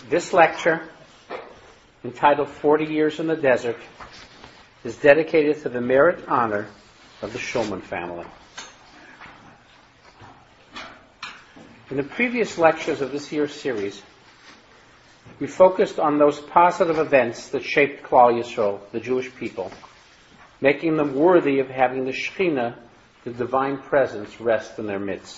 This lecture, entitled 40 Years in the Desert, is dedicated to the merit and honor of the Shulman family. In the previous lectures of this year's series, we focused on those positive events that shaped Klal Yisrael, the Jewish people, making them worthy of having the Shekhinah, the divine presence, rest in their midst.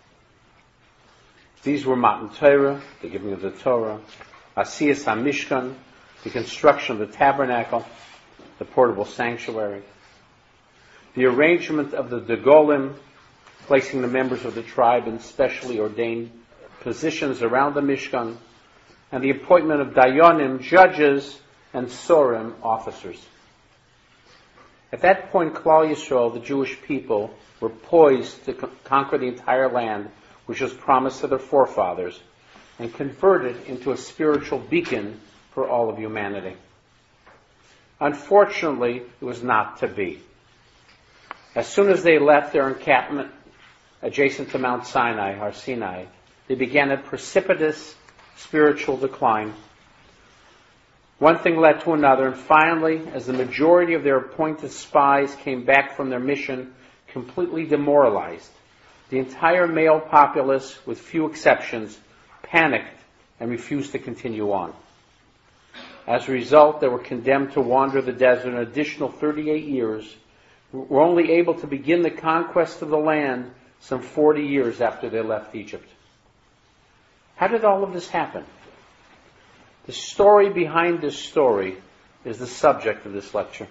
These were Matan Torah, the giving of the Torah, Asiyas HaMishkan, the construction of the tabernacle, the portable sanctuary, the arrangement of the Degolim, placing the members of the tribe in specially ordained positions around the Mishkan, and the appointment of Dayanim, judges, and Sorim, officers. At that point, Klal Yisrael, the Jewish people, were poised to conquer the entire land, which was promised to their forefathers, and convert it into a spiritual beacon for all of humanity. Unfortunately, it was not to be. As soon as they left their encampment adjacent to Mount Sinai, Har Sinai, they began a precipitous spiritual decline. One thing led to another, and finally, as the majority of their appointed spies came back from their mission completely demoralized, the entire male populace, with few exceptions, panicked and refused to continue on. As a result, they were condemned to wander the desert an additional 38 years, were only able to begin the conquest of the land some 40 years after they left Egypt. How did all of this happen? The story behind this story is the subject of this lecture.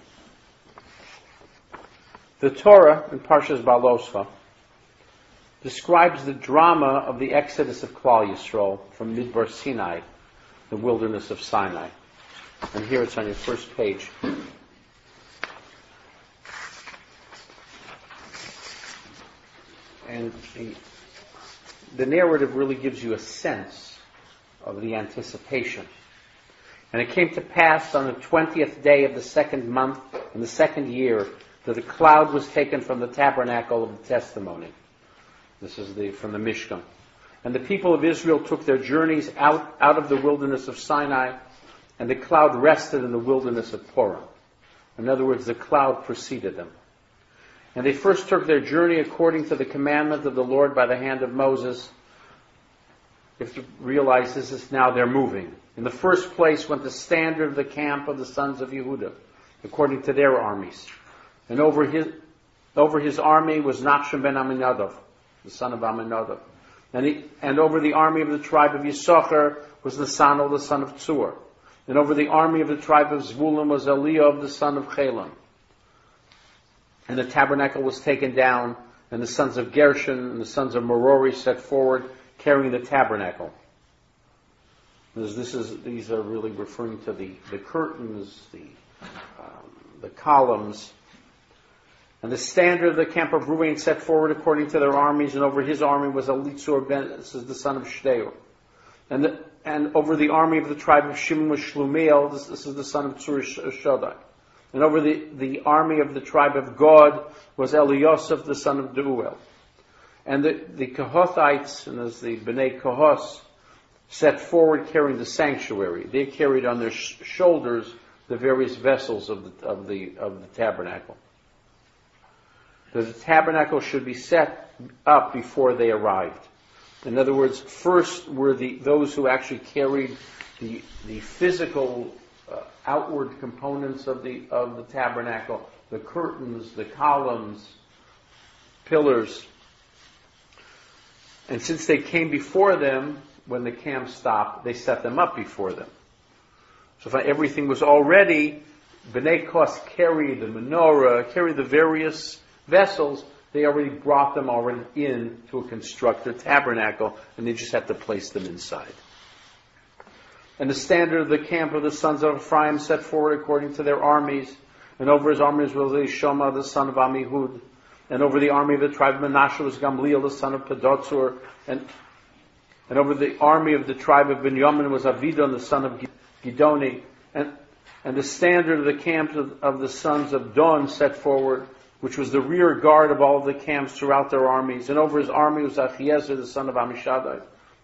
The Torah in Parshas Baloscha describes the drama of the exodus of Klal Yisrael from Midbar Sinai, the wilderness of Sinai. And here it's on your first page. And the narrative really gives you a sense of the anticipation. And it came to pass on the 20th day of the second month in the second year that the cloud was taken from the tabernacle of the testimony. This is from the Mishkan. And the people of Israel took their journeys out of the wilderness of Sinai, and the cloud rested in the wilderness of Porah. In other words, the cloud preceded them. And they first took their journey according to the commandment of the Lord by the hand of Moses. You have to realize this is now they're moving. In the first place went the standard of the camp of the sons of Yehuda, according to their armies. And over his army was Nachshon ben Aminadab, the son of Aminadab. And over the army of the tribe of Yisachar was Nasanel, the son of Tzur. And over the army of the tribe of Zvulun was Eliab, the son of Chelon. And the tabernacle was taken down, and the sons of Gershon and the sons of Merori set forward, carrying the tabernacle. These are really referring to the curtains, the columns. And the standard of the camp of Ruvain set forward according to their armies, and over his army was Elitzur ben, this is the son of Shdeur. And over the army of the tribe of Shimon was Shlumiel, this is the son of Tzur Shodai. And over the army of the tribe of Gad was Elioseph, the son of Deuel. And the Kohathites, and as the Bnei Kohos, set forward carrying the sanctuary. They carried on their shoulders the various vessels of the tabernacle. The tabernacle should be set up before they arrived. In other words, first were those who actually carried the physical outward components of the tabernacle, the curtains, the columns, pillars. And since they came before them, when the camp stopped, they set them up before them. So if everything was already, Bnei Kos carried the menorah, carried the various vessels, they already brought them already in to a constructed tabernacle, and they just had to place them inside. And the standard of the camp of the sons of Ephraim set forward according to their armies, and over his armies was Elishama, the son of Amihud, and over the army of the tribe of Manasseh was Gamliel, the son of Pedatsur, and over the army of the tribe of Binyamin was Avidon, the son of Gidoni, and the standard of the camp of the sons of Don set forward, which was the rear guard of all of the camps throughout their armies. And over his army was Achiezer, the son of Amishadai.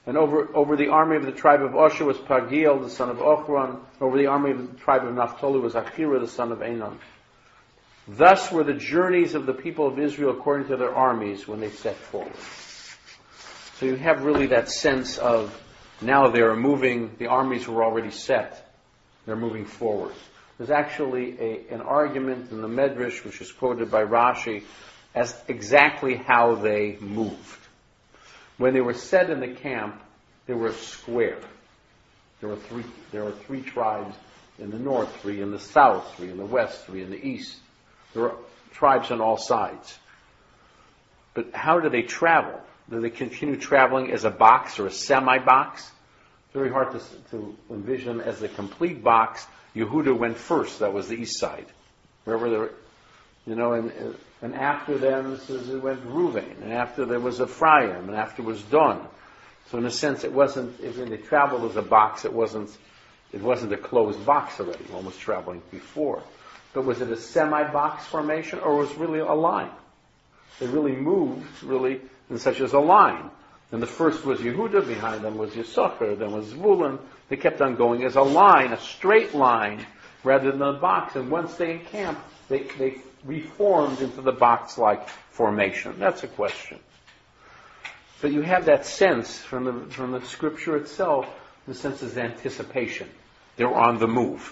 And over the army of the tribe of Asher was Pagiel, the son of Ochran. Over the army of the tribe of Naphtali was Achira, the son of Enan. Thus were the journeys of the people of Israel according to their armies when they set forward. So you have really that sense of now they're moving, the armies were already set. They're moving forward. There's actually an argument in the Medrash, which is quoted by Rashi, as exactly how they moved. When they were set in the camp, they were a square. There were three tribes in the north, three in the south, three in the west, three in the east. There were tribes on all sides. But how do they travel? Do they continue traveling as a box or a semi-box? It's very hard to envision them as a complete box. Yehuda went first. That was the east side. Wherever they were, and after them, it went Reuven, and after there was Ephraim, and after was Dan. So in a sense, it wasn't, if they traveled as a box, it wasn't a closed box already. One was traveling before. But was it a semi-box formation, or was it really a line? They really moved, in such as a line. And the first was Yehuda, behind them was Yisachar, then was Zvulun. They kept on going as a line, a straight line, rather than a box. And once they encamped, they reformed into the box-like formation. That's a question. But you have that sense from the scripture itself, the sense of anticipation. They're on the move.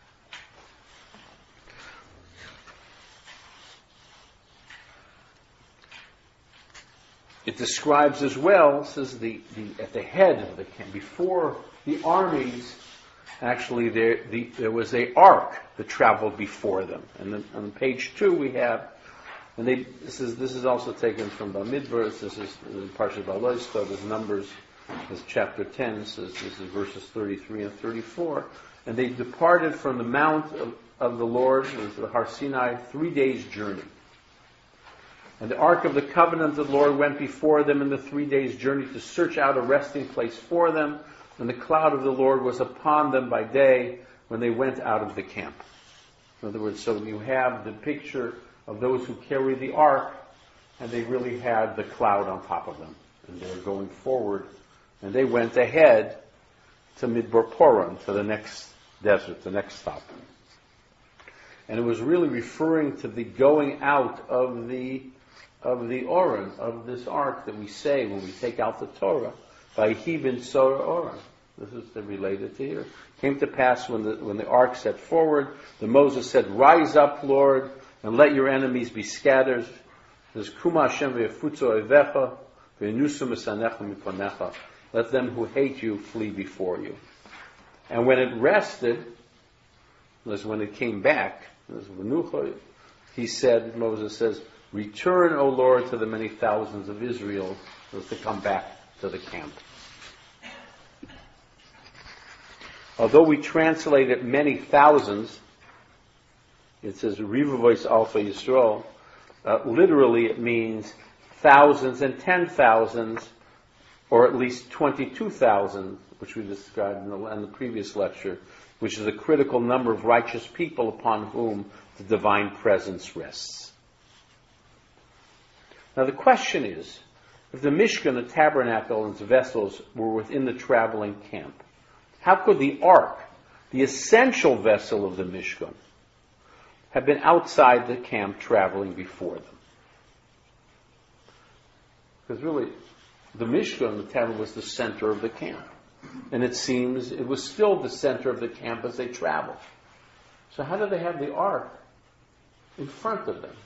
It describes as well, says at the head of the camp, before the armies, actually there was an ark that traveled before them. And then on page 2 we have, and this is also taken from Bamidbar. This is Parshat Baloista. There's Numbers, this chapter 10. Says this is verses 33 and 34. And they departed from the mount of the Lord, the Har Sinai, 3 days' journey. And the ark of the covenant of the Lord went before them in the 3 days' journey to search out a resting place for them. And the cloud of the Lord was upon them by day when they went out of the camp. In other words, so you have the picture of those who carry the ark, and they really had the cloud on top of them. And they were going forward. And they went ahead to Midbar Paran, to the next desert, the next stop. And it was really referring to the going out of the Oren, of this ark that we say when we take out the Torah, by Hebin Sora Oren. This is related to here. Came to pass when the ark set forward, the Moses said, "Rise up, Lord, and let your enemies be scattered." There's Kuma Hashem ve'efutzo evecha ve'nusum esanecha miponecha. Let them who hate you flee before you. And when it rested, was when it came back, he said, Moses says, "Return, O Lord, to the many thousands of Israel," was to come back to the camp. Although we translate it many thousands, it says Rivovois Alpha Yisrael. Literally, it means thousands and 10,000s, or at least 22,000, which we described in the previous lecture, which is a critical number of righteous people upon whom the divine presence rests. Now the question is, if the Mishkan, the tabernacle, and its vessels were within the traveling camp, how could the ark, the essential vessel of the Mishkan, have been outside the camp traveling before them? Because really, the Mishkan, the tabernacle, was the center of the camp. And it seems it was still the center of the camp as they traveled. So how did they have the ark in front of them?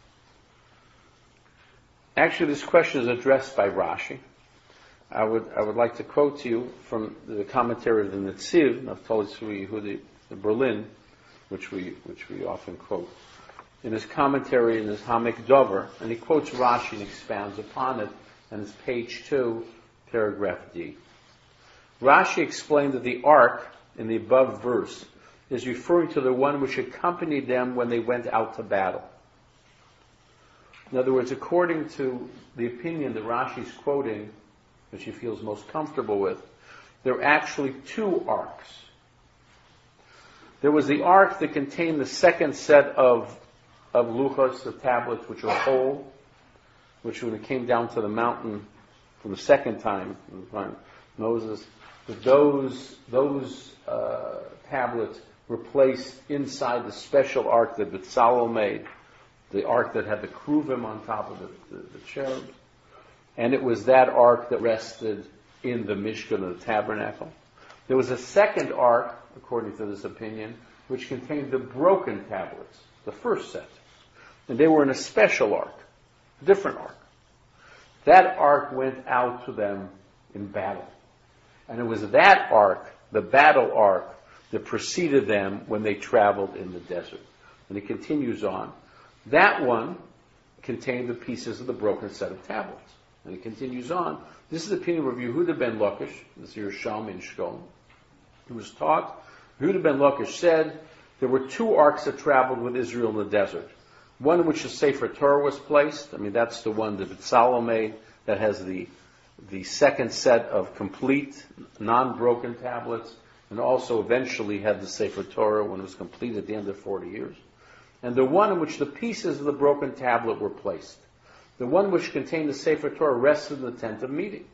Actually, this question is addressed by Rashi. I would like to quote to you from the commentary of the Netziv, Naftali Tzvi Yehudi, the Berlin, which we often quote. In his commentary, in his Hamek Dover, and he quotes Rashi and expounds upon it, and it's page 2, paragraph D. Rashi explained that the ark, in the above verse, is referring to the one which accompanied them when they went out to battle. In other words, according to the opinion that Rashi is quoting, which he feels most comfortable with, there are actually two arks. There was the ark that contained the second set of luchos, the tablets, which are whole, which when it came down to the mountain from the second time, Moses, that those tablets were placed inside the special ark that Bezalel made, the ark that had the Kruvim on top of the cherub. And it was that ark that rested in the Mishkan of the tabernacle. There was a second ark, according to this opinion, which contained the broken tablets, the first set. And they were in a special ark, a different ark. That ark went out to them in battle. And it was that ark, the battle ark, that preceded them when they traveled in the desert. And it continues on. That one contained the pieces of the broken set of tablets. And it continues on. This is the opinion of Yehuda ben Lakish, this Yerushalmi in Shkolm, who was taught. Yehuda ben Lakish said there were two arks that traveled with Israel in the desert. One in which the Sefer Torah was placed. That's the one that Bezalel made that has the second set of complete, non-broken tablets, and also eventually had the Sefer Torah when it was complete at the end of 40 years. And the one in which the pieces of the broken tablet were placed. The one which contained the Sefer Torah rested in the tent of meeting.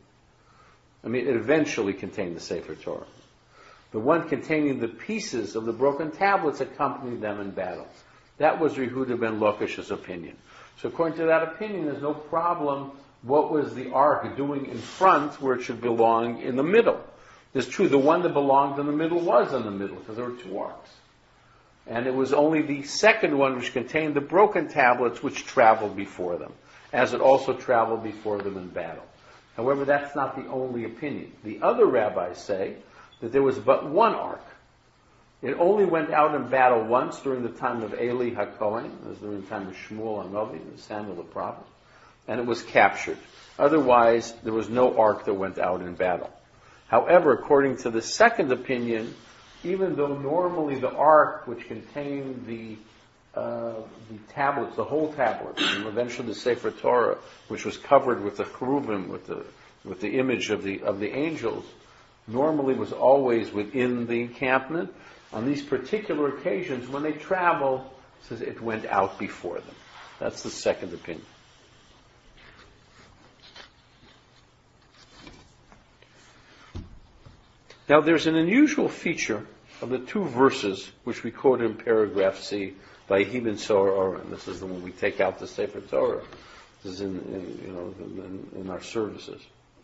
It eventually contained the Sefer Torah. The one containing the pieces of the broken tablets accompanied them in battle. That was Yehuda ben Lakish's opinion. So according to that opinion, there's no problem what was the ark doing in front where it should belong in the middle. It's true, the one that belonged in the middle was in the middle because there were two arks. And it was only the second one which contained the broken tablets which traveled before them, as it also traveled before them in battle. However, that's not the only opinion. The other rabbis say that there was but one ark. It only went out in battle once during the time of Eli HaKohen, it was during the time of Shmuel HaNavi, Samuel the prophet, and it was captured. Otherwise, there was no ark that went out in battle. However, according to the second opinion, even though normally the ark, which contained the tablets, the whole tablets, and eventually the Sefer Torah, which was covered with the cherubim, with the image of the angels, normally was always within the encampment. On these particular occasions, when they traveled, it says it went out before them. That's the second opinion. Now, there's an unusual feature of the two verses which we quoted in paragraph C by Ibn Sohar, and this is the one we take out the Sefer Torah. This is in our services.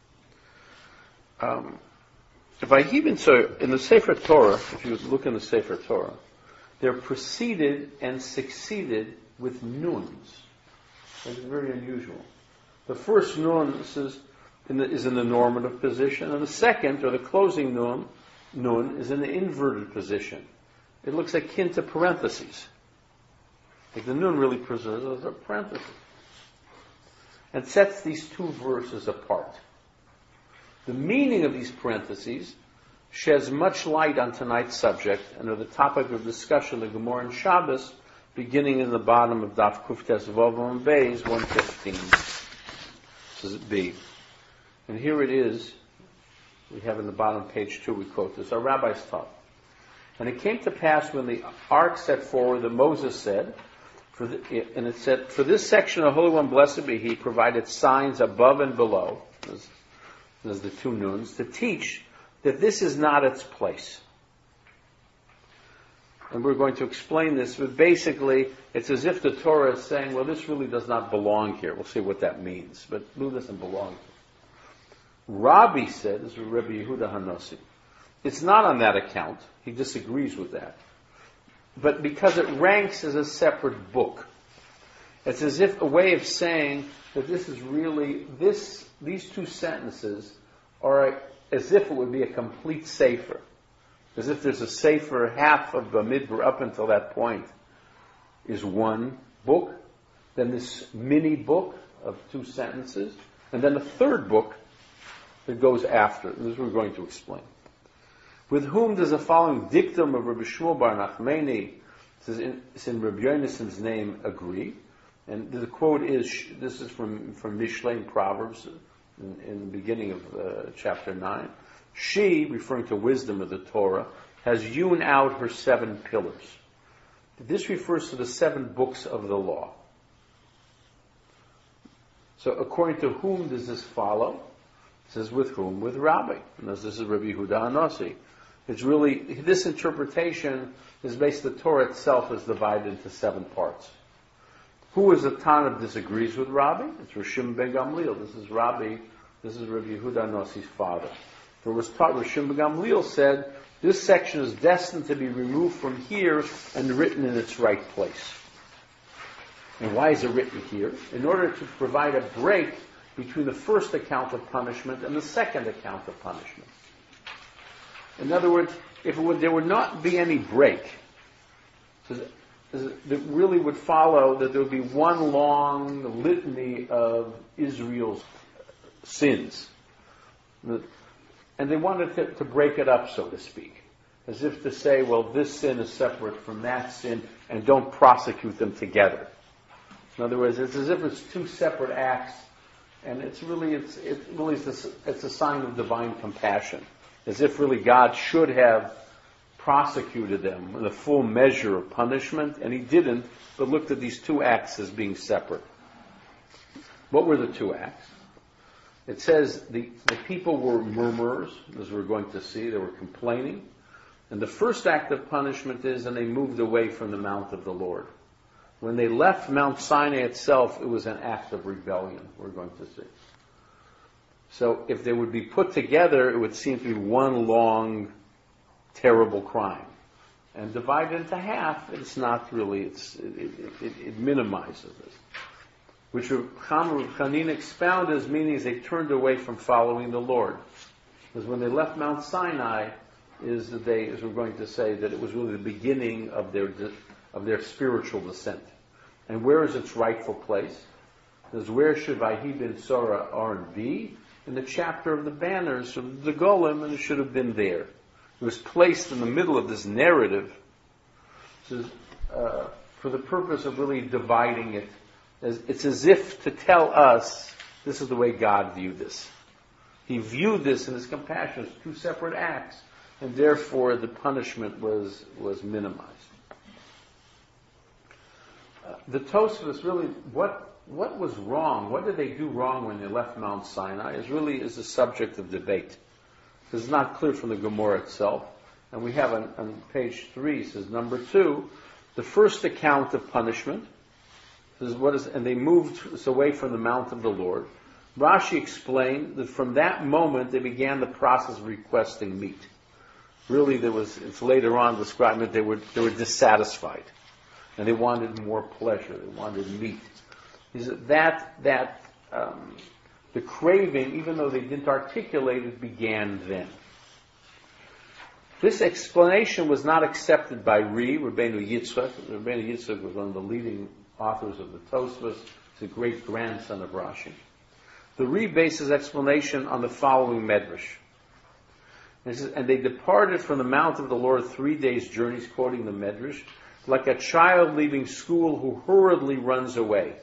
By Ibn Sohar, in the Sefer Torah, if you look in the Sefer Torah, they're preceded and succeeded with nuns. It's very unusual. The first nun is in the normative position, and the second, or the closing nun, is in the inverted position. It looks akin to parentheses. Like the nun really preserves a parenthesis. And sets these two verses apart. The meaning of these parentheses sheds much light on tonight's subject and are the topic of discussion of the Gemara and Shabbos, beginning in the bottom of Daf Kuftes Vav and Beis 115. This is B. And here it is. We have in the bottom page 2, we quote this. Our rabbis taught. And it came to pass when the ark set forward that Moses said, and it said, for this section of the Holy One, blessed be He, provided signs above and below, as the two nuns, to teach that this is not its place. And we're going to explain this, but basically, it's as if the Torah is saying, well, this really does not belong here. We'll see what that means, but it really doesn't belong here. Rabbi said, this is Rabbi Yehuda HaNasi, it's not on that account. He disagrees with that. But because it ranks as a separate book. It's as if a way of saying that this is really, these two sentences are as if it would be a complete sefer. As if there's a sefer, half of the Midbar up until that point is one book, then this mini book of two sentences, and then a third book that goes after. This is what we're going to explain. With whom does the following dictum of Rabbi Shmuel bar Nachmani, it's in Rabbi Yonason's name, agree? And the quote is, this is from Mishlei Proverbs in the beginning of chapter 9. She, referring to wisdom of the Torah, has hewn out her 7 pillars. This refers to the 7 books of the law. So according to whom does this follow? It says, with whom? With Rabbi. And this is Rabbi Yehuda Hanasi. It's really, this interpretation is based, the Torah itself is divided into 7 parts. Who is the Tana disagrees with Rabbi? It's Rishim ben Gamliel. This is Rabbi Yehuda Hanasi's father. For it was taught, Rishim ben Gamliel said, this section is destined to be removed from here and written in its right place. And why is it written here? In order to provide a break between the first account of punishment and the second account of punishment. In other words, if there would not be any break, it really would follow that there would be one long litany of Israel's sins. And they wanted to break it up, so to speak. As if to say, well, this sin is separate from that sin, and don't prosecute them together. In other words, it's as if it's 2 separate acts, and it's a sign of divine compassion. As if really God should have prosecuted them with a full measure of punishment, and he didn't, but looked at these 2 acts as being separate. What were the 2 acts? It says the people were murmurers, as we're going to see. They were complaining. And the first act of punishment is, and they moved away from the mount of the Lord. When they left Mount Sinai itself, it was an act of rebellion, we're going to see. So if they would be put together, it would seem to be one long, terrible crime. And divided into half, it's not really, it minimizes this. Which Chanin expounded as meaning is they turned away from following the Lord. Because when they left Mount Sinai, is the day, as we're going to say, that it was really the beginning of their spiritual descent. And where is its rightful place? Because where should Vahi ben Sora Aaron be? In the chapter of the banners of the Golem, and it should have been there. It was placed in the middle of this narrative for the purpose of really dividing it. It's as if to tell us, this is the way God viewed this. He viewed this in his compassion as 2 separate acts, and therefore the punishment was minimized. The Tosfos really, what was wrong? What did they do wrong when they left Mount Sinai? Is a subject of debate. It's not clear from the Gemara itself. And we have on page 3, it says, number 2, the first account of punishment, and they moved away from the mount of the Lord. Rashi explained that from that moment they began the process of requesting meat. Really, it's later on described that they were dissatisfied, and they wanted more pleasure. They wanted meat. The craving, even though they didn't articulate it, began then. This explanation was not accepted by Rabbeinu Yitzchak. Rabbeinu Yitzchak was one of the leading authors of the Tosfos. He's a great grandson of Rashi. The based his explanation on the following medrash. And they departed from the mount of the Lord 3 days' journeys, quoting the medrash, like a child leaving school who hurriedly runs away.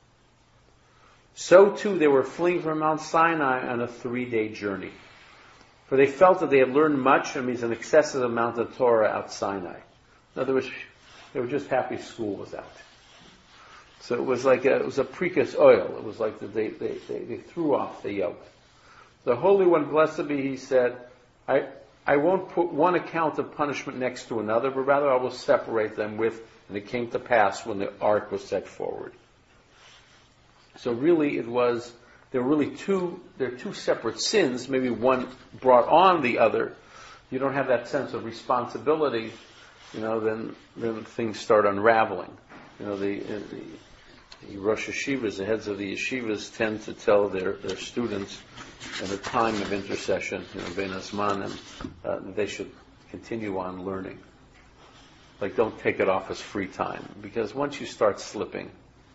So too they were fleeing from Mount Sinai on a 3-day journey. For they felt that they had learned much, and means an excessive amount of Torah out Sinai. In other words, they were just happy school was out. So it was like it was a precus oil. It was like they threw off the yoke. The Holy One, blessed be He, said, I won't put one account of punishment next to another, but rather I will separate them with, and it came to pass when the ark was set forward. So really there are 2 separate sins, maybe one brought on the other. You don't have that sense of responsibility, then things start unraveling. The Rosh Yeshivas, the heads of the yeshivas, tend to tell their students at a time of intercession, Ben Asmanim, they should continue on learning. Like, don't take it off as free time, because once you start slipping,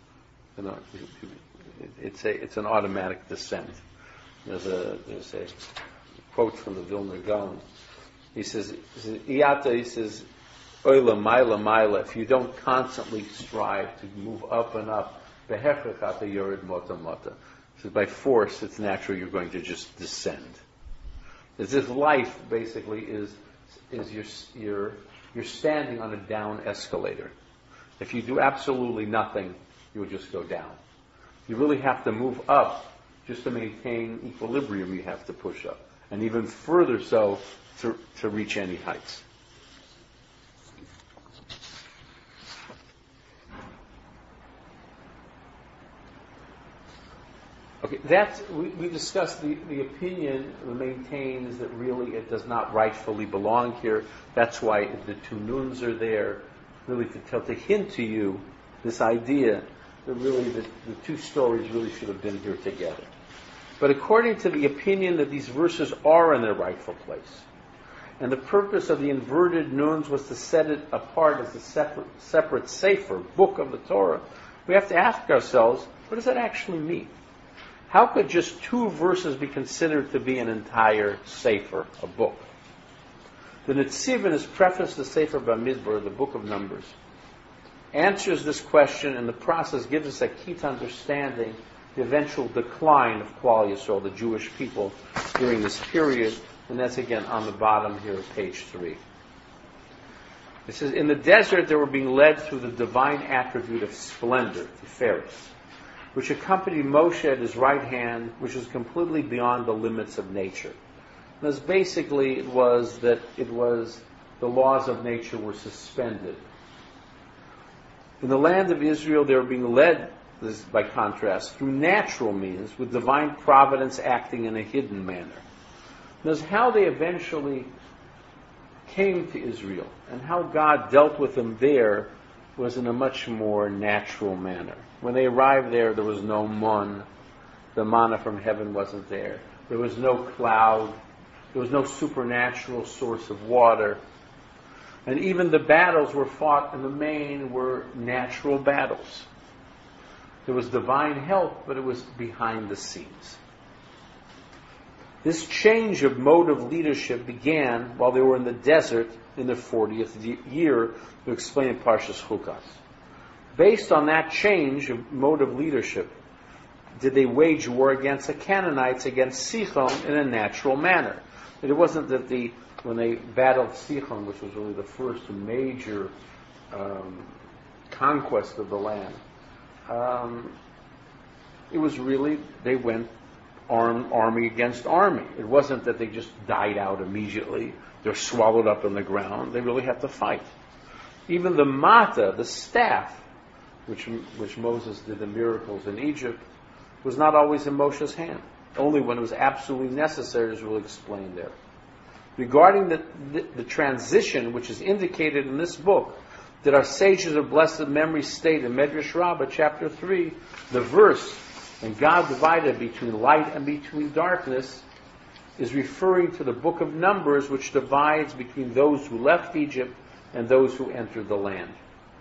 it's an automatic descent. There's a quote from the Vilna Gaon. He says, Oila Maila Maila, if you don't constantly strive to move up and up, Behechachata Yored Mota Mota. So by force, it's natural you're going to just descend. As if life basically is you're standing on a down escalator. If you do absolutely nothing, you will just go down. You really have to move up Just to maintain equilibrium, you have to push up. And even further so to reach any heights. Okay, we discussed the opinion maintains that really it does not rightfully belong here. That's why the two nuns are there, really to hint to you this idea that really the two stories really should have been here together. But according to the opinion that these verses are in their rightful place, and the purpose of the inverted nuns was to set it apart as a separate sefer, book of the Torah, we have to ask ourselves, what does that actually mean? How could just two verses be considered to be an entire sefer, a book? The Netziv in his preface to Sefer Bamidbar, the book of Numbers, answers this question, and the process gives us a key to understanding the eventual decline of Klal Yisrael, the Jewish people, during this period, and that's again on the bottom here of page 3. It says, in the desert they were being led through the divine attribute of splendor, Tiferes, which accompanied Moshe at his right hand, which was completely beyond the limits of nature. And as basically it was the laws of nature were suspended. In the land of Israel they were being led, this by contrast, through natural means, with divine providence acting in a hidden manner. Notice how they eventually came to Israel, and how God dealt with them there was in a much more natural manner. When they arrived there was no mun, the manna from heaven wasn't there. There was no cloud, there was no supernatural source of water. And even the battles were fought in the main were natural battles. There was divine help, but it was behind the scenes. This change of mode of leadership began while they were in the desert in their 40th year, to explain in Parshas Chukas. Based on that change of mode of leadership, did they wage war against the Canaanites, against Sichon, in a natural manner. It wasn't that when they battled Sichon, which was really the first major conquest of the land, it was really, they went army against army. It wasn't that they just died out immediately. They're swallowed up in the ground. They really had to fight. Even the mata, the staff, which Moses did the miracles in Egypt, was not always in Moshe's hand. Only when it was absolutely necessary, as we'll explain there. Regarding the transition, which is indicated in this book, that our sages of blessed memory state in Medrash Rabbah, chapter 3, the verse, and God divided between light and between darkness, is referring to the book of Numbers, which divides between those who left Egypt and those who entered the land.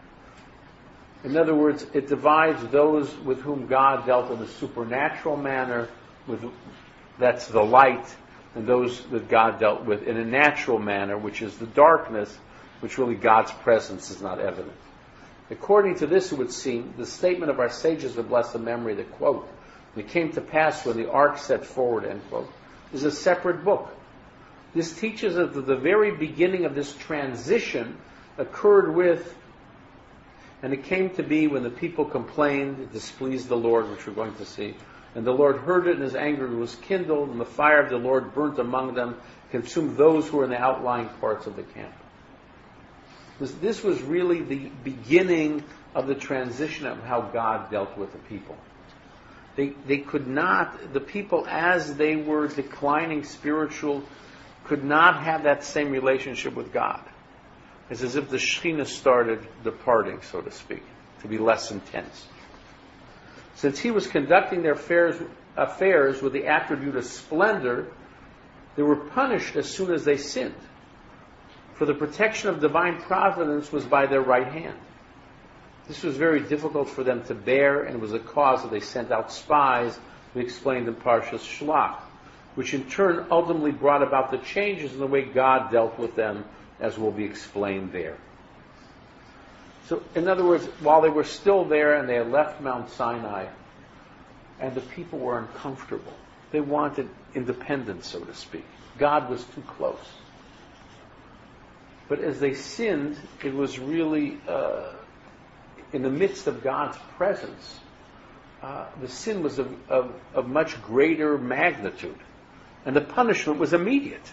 In other words, it divides those with whom God dealt in a supernatural manner, that's the light, and those that God dealt with in a natural manner, which is the darkness, which really God's presence is not evident. According to this, it would seem, the statement of our sages of blessed memory, the quote, "It came to pass when the ark set forward," end quote, is a separate book. This teaches us that the very beginning of this transition occurred with, and it came to be when the people complained, it displeased the Lord, which we're going to see, and the Lord heard it, and his anger was kindled, and the fire of the Lord burnt among them, consumed those who were in the outlying parts of the camp. This was really the beginning of the transition of how God dealt with the people. They could not, the people as they were declining spiritual, could not have that same relationship with God. It's as if the Shekhinah started departing, so to speak, to be less intense. Since he was conducting their affairs with the attribute of splendor, they were punished as soon as they sinned. For the protection of divine providence was by their right hand. This was very difficult for them to bear, and was a cause that they sent out spies, we explained in Parshas Shlach, which in turn ultimately brought about the changes in the way God dealt with them, as will be explained there. So, in other words, while they were still there and they had left Mount Sinai, and the people were uncomfortable, they wanted independence, so to speak. God was too close. But as they sinned, it was really in the midst of God's presence the sin was of much greater magnitude, and the punishment was immediate.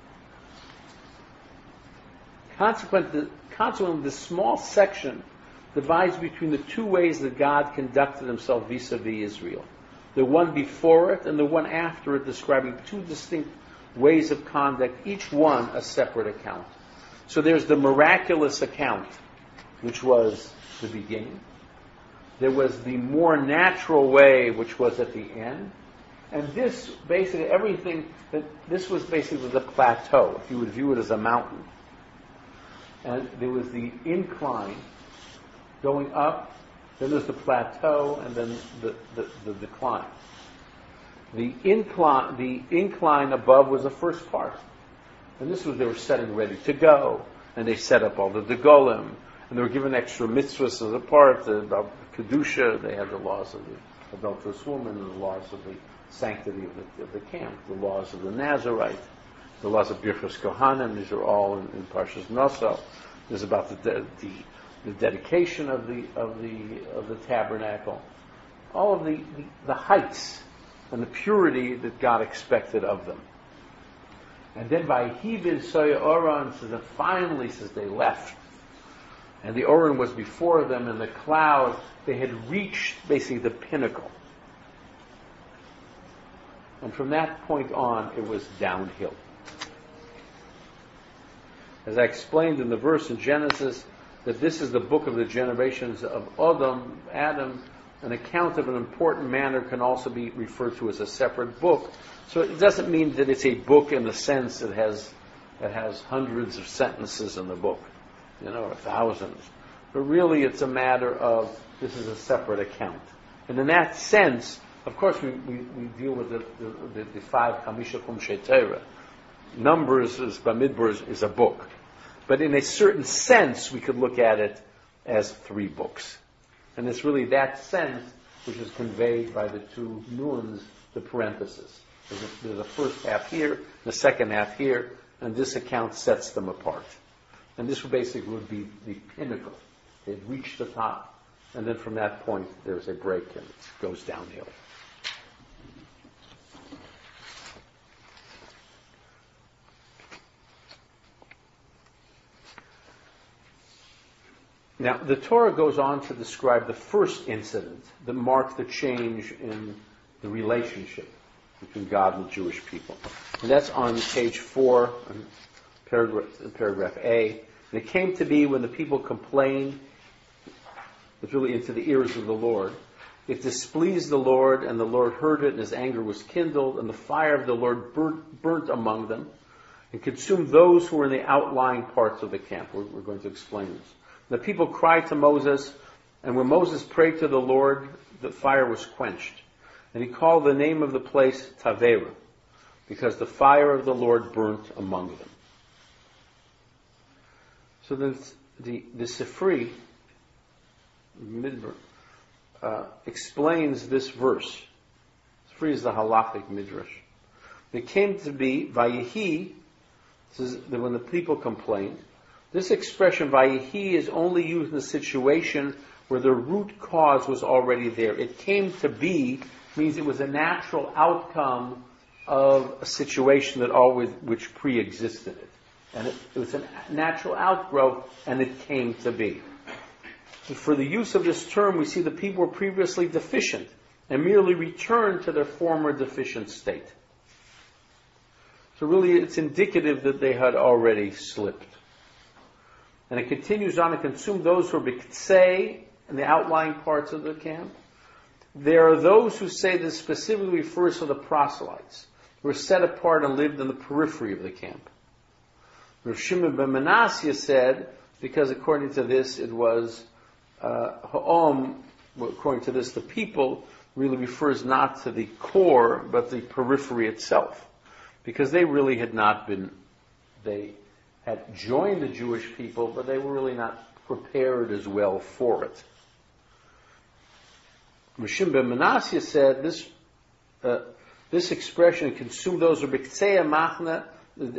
Consequently, this small section divides between the two ways that God conducted himself vis-a-vis Israel. The one before it and the one after it, describing two distinct ways of conduct, each one a separate account. So there's the miraculous account, which was the beginning. There was the more natural way, which was at the end. And this, basically, this was basically the plateau, if you would view it as a mountain. And there was the incline going up, then there's the plateau, and then the decline. The incline above was the first part. And this was, they were setting ready to go. And they set up all the Degolim. And they were given extra mitzvahs as a part, about Kedusha. They had the laws of the adulterous woman, and the laws of the sanctity of the camp, the laws of the Nazarite, the laws of Birchas Kohanim. These are all in Parshas Naso. There's about the dedication of the tabernacle, all of the heights and the purity that God expected of them. And then by Hebid Soya Oran says that finally says they left. And the Oran was before them, and the cloud, they had reached basically the pinnacle. And from that point on, it was downhill. As I explained in the verse in Genesis, that this is the book of the generations of Adam, an account of an important matter can also be referred to as a separate book. So it doesn't mean that it's a book in the sense that has hundreds of sentences in the book, or thousands. But really it's a matter of, this is a separate account. And in that sense, of course we deal with the five Chamisha Chumshei Torah. Numbers, Bamidbar is a book. But in a certain sense, we could look at it as three books. And it's really that sense which is conveyed by the two nuns, the parentheses. There's a first half here, the second half here, and this account sets them apart. And this basically would be the pinnacle. They've reached the top, and then from that point, there's a break and it goes downhill. Now, the Torah goes on to describe the first incident that marked the change in the relationship between God and the Jewish people. And that's on page 4, paragraph A. And it came to be when the people complained, it's really into the ears of the Lord. It displeased the Lord, and the Lord heard it, and his anger was kindled, and the fire of the Lord burnt among them, and consumed those who were in the outlying parts of the camp. We're going to explain this. The people cried to Moses, and when Moses prayed to the Lord, the fire was quenched. And he called the name of the place Tavera, because the fire of the Lord burnt among them. So then the Sifri Midbar explains this verse. Sifri is the halachic midrash. It came to be, Vayehi, says that when the people complained, this expression, Vayehi, is only used in a situation where the root cause was already there. It came to be means it was a natural outcome of a situation which pre-existed it. And it was a natural outgrowth, and it came to be. For the use of this term, we see the people were previously deficient and merely returned to their former deficient state. So really it's indicative that they had already slipped. And it continues on to consume those who are b'ktsei in the outlying parts of the camp. There are those who say this specifically refers to the proselytes, who were set apart and lived in the periphery of the camp. Rav Shimon ben Manasseh said, because according to this it was ha'om, according to this the people really refers not to the core but the periphery itself, because they really had not been, they had joined the Jewish people, but they were really not prepared as well for it. Rishim ben Manasseh said this expression, consume those who b'ktsei machna,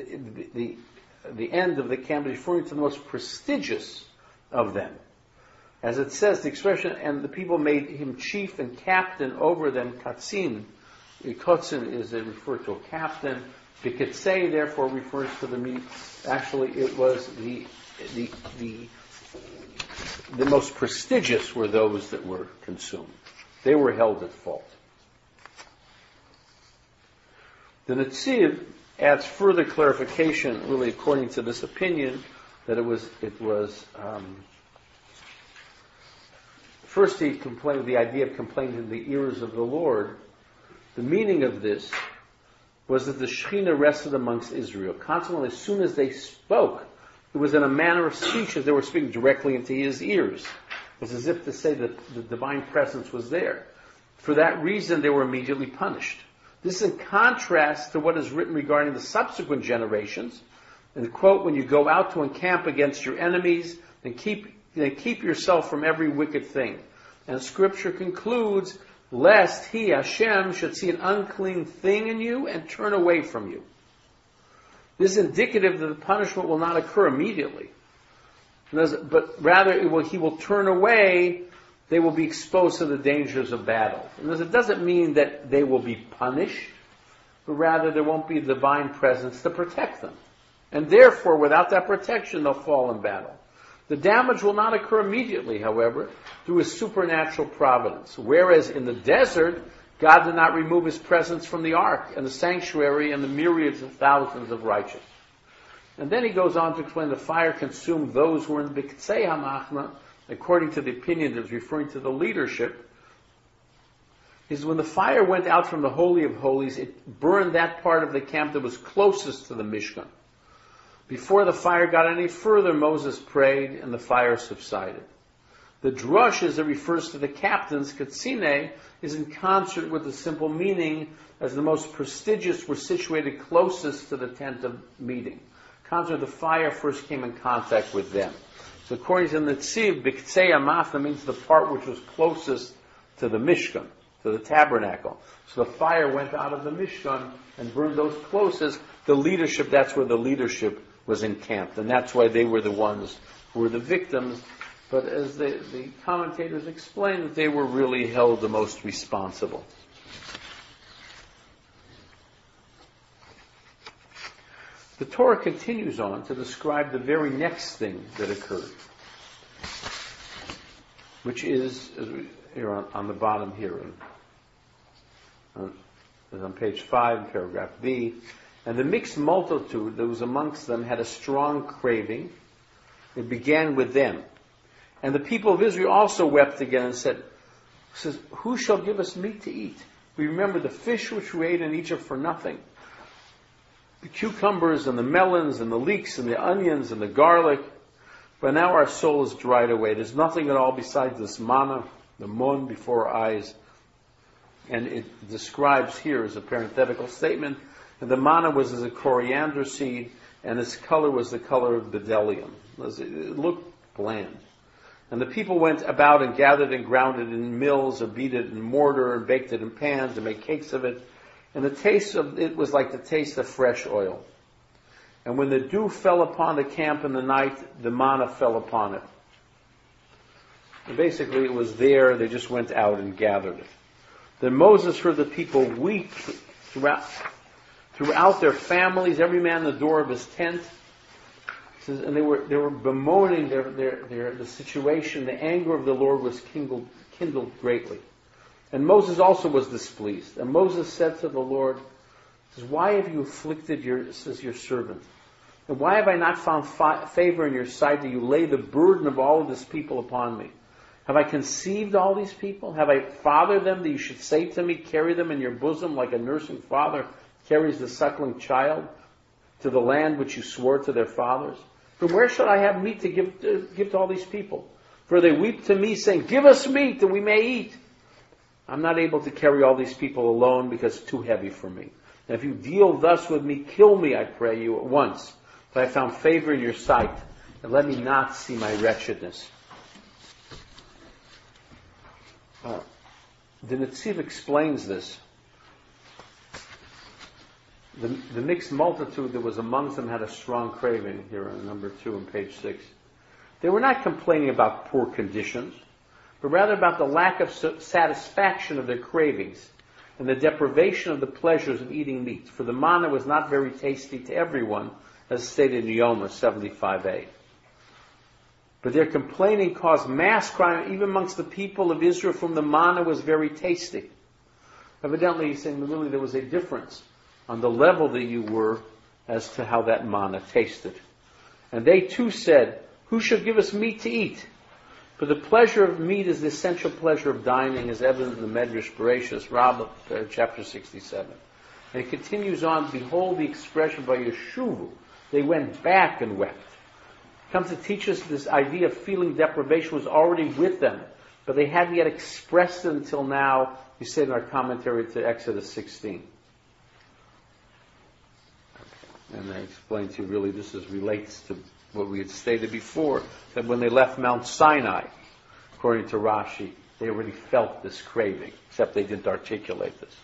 the end of the camp, referring to the most prestigious of them. As it says, the expression, and the people made him chief and captain over them, katzin. Kotzin is referred to a captain. Biketsei, therefore, refers to the meat. Actually, it was the most prestigious were those that were consumed. They were held at fault. The Netziv adds further clarification, really according to this opinion, that it was first he complained, the idea of complaining in the ears of the Lord. The meaning of this was that the Shekhinah rested amongst Israel. Consequently, as soon as they spoke, it was in a manner of speech as they were speaking directly into his ears. It was as if to say that the divine presence was there. For that reason, they were immediately punished. This is in contrast to what is written regarding the subsequent generations. And the quote, when you go out to encamp against your enemies, then keep yourself from every wicked thing. And Scripture concludes, lest he, Hashem, should see an unclean thing in you and turn away from you. This is indicative that the punishment will not occur immediately. But rather, he will turn away. They will be exposed to the dangers of battle. And it doesn't mean that they will be punished, but rather there won't be divine presence to protect them. And therefore, without that protection, they'll fall in battle. The damage will not occur immediately, however, through his supernatural providence. Whereas in the desert, God did not remove his presence from the ark and the sanctuary and the myriads of thousands of righteous. And then he goes on to explain the fire consumed those who were in Biktsei HaMachna, according to the opinion that was referring to the leadership, is when the fire went out from the Holy of Holies, it burned that part of the camp that was closest to the Mishkan. Before the fire got any further, Moses prayed and the fire subsided. The drush, as it refers to the captains, katsine, is in concert with the simple meaning as the most prestigious were situated closest to the tent of meeting. Concert, the fire first came in contact with them. So according to the Netziv, Biktsei HaMachna means the part which was closest to the Mishkan, to the tabernacle. So the fire went out of the Mishkan and burned those closest. The leadership, that's where the leadership was encamped. And that's why they were the ones who were the victims. But as the commentators explain, that they were really held the most responsible. The Torah continues on to describe the very next thing that occurred, which is here on the bottom here, on page 5, paragraph B. And the mixed multitude that was amongst them had a strong craving. It began with them. And the people of Israel also wept again and said, who shall give us meat to eat? We remember the fish which we ate in Egypt for nothing. The cucumbers and the melons and the leeks and the onions and the garlic. But now our soul is dried away. There's nothing at all besides this manna, the mon before our eyes. And it describes here as a parenthetical statement, and the manna was as a coriander seed, and its color was the color of bdellium. It looked bland. And the people went about and gathered and ground it in mills, or beat it in mortar, and baked it in pans, and made cakes of it. And the taste of it was like the taste of fresh oil. And when the dew fell upon the camp in the night, the manna fell upon it. And basically it was there, they just went out and gathered it. Then Moses heard the people weep throughout their families, every man in the door of his tent. And they were bemoaning the situation. The anger of the Lord was kindled greatly. And Moses also was displeased. And Moses said to the Lord, why have you afflicted your servant? And why have I not found favor in your sight that you lay the burden of all of this people upon me? Have I conceived all these people? Have I fathered them that you should say to me, carry them in your bosom like a nursing father carries the suckling child to the land which you swore to their fathers? From where shall I have meat to give to all these people? For they weep to me, saying, give us meat that we may eat. I'm not able to carry all these people alone because it's too heavy for me. And if you deal thus with me, kill me, I pray you, at once. If I have found favor in your sight, and let me not see my wretchedness. The Netziv explains this. The mixed multitude that was amongst them had a strong craving, here on number 2 on page 6. They were not complaining about poor conditions, but rather about the lack of satisfaction of their cravings and the deprivation of the pleasures of eating meat. For the manna was not very tasty to everyone, as stated in Yoma 75a. But their complaining caused mass crime even amongst the people of Israel, from the manna was very tasty. Evidently, he's saying really there was a difference on the level that you were as to how that manna tasted. And they too said, "Who shall give us meat to eat?" For the pleasure of meat is the essential pleasure of dining, as evident in the Medrash Bereshis, Rabbah, chapter 67. And it continues on, "Behold the expression by Yeshuvu. They went back and wept." It comes to teach us this idea of feeling deprivation was already with them, but they hadn't yet expressed it until now. We said in our commentary to Exodus 16. And I explained to you really this relates to what we had stated before, that when they left Mount Sinai, according to Rashi, they already felt this craving, except they didn't articulate this.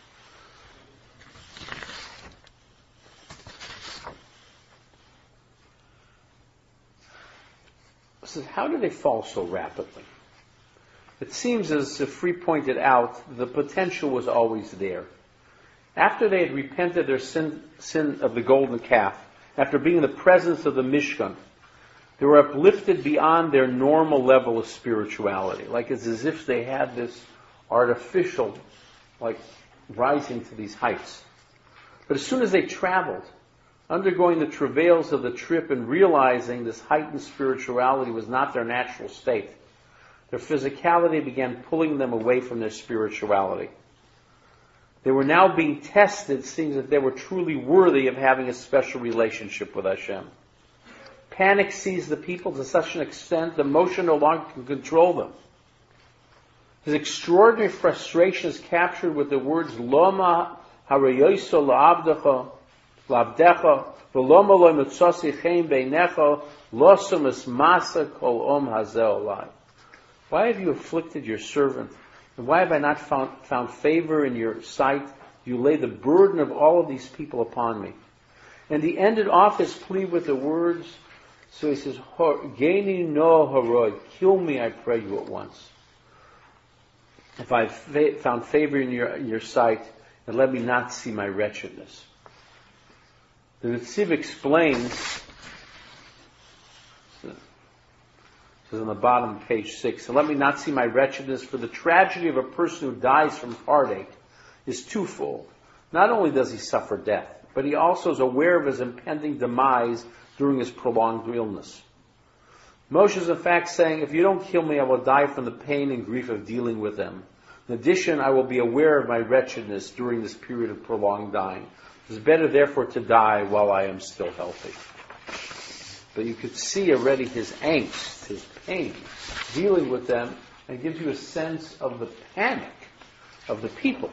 So how did they fall so rapidly? It seems, as Sifri pointed out, the potential was always there. After they had repented their sin of the golden calf, after being in the presence of the Mishkan, they were uplifted beyond their normal level of spirituality. Like it's as if they had this artificial, rising to these heights. But as soon as they traveled, undergoing the travails of the trip and realizing this heightened spirituality was not their natural state, their physicality began pulling them away from their spirituality. They were now being tested, seeing that they were truly worthy of having a special relationship with Hashem. Panic seized the people to such an extent that Moshe no longer can control them. His extraordinary frustration is captured with the words, "Loma harayoso la'avdecha, v'loma lo mitzasi chen beinecha, losum es masa kol om hazeh olai." Why have you afflicted your servant? And why have I not found favor in your sight? You lay the burden of all of these people upon me. And he ended off his plea with the words, so he says, "Geni no haroi, kill me, I pray you at once. If I've found favor in your sight, and let me not see my wretchedness." The Netziv explains, says on the bottom of page 6, "And let me not see my wretchedness, for the tragedy of a person who dies from heartache is twofold. Not only does he suffer death, but he also is aware of his impending demise during his prolonged illness. Moshe is in fact saying, if you don't kill me, I will die from the pain and grief of dealing with them. In addition, I will be aware of my wretchedness during this period of prolonged dying. It is better, therefore, to die while I am still healthy." But you could see already his angst, his pain, dealing with them, and gives you a sense of the panic of the people.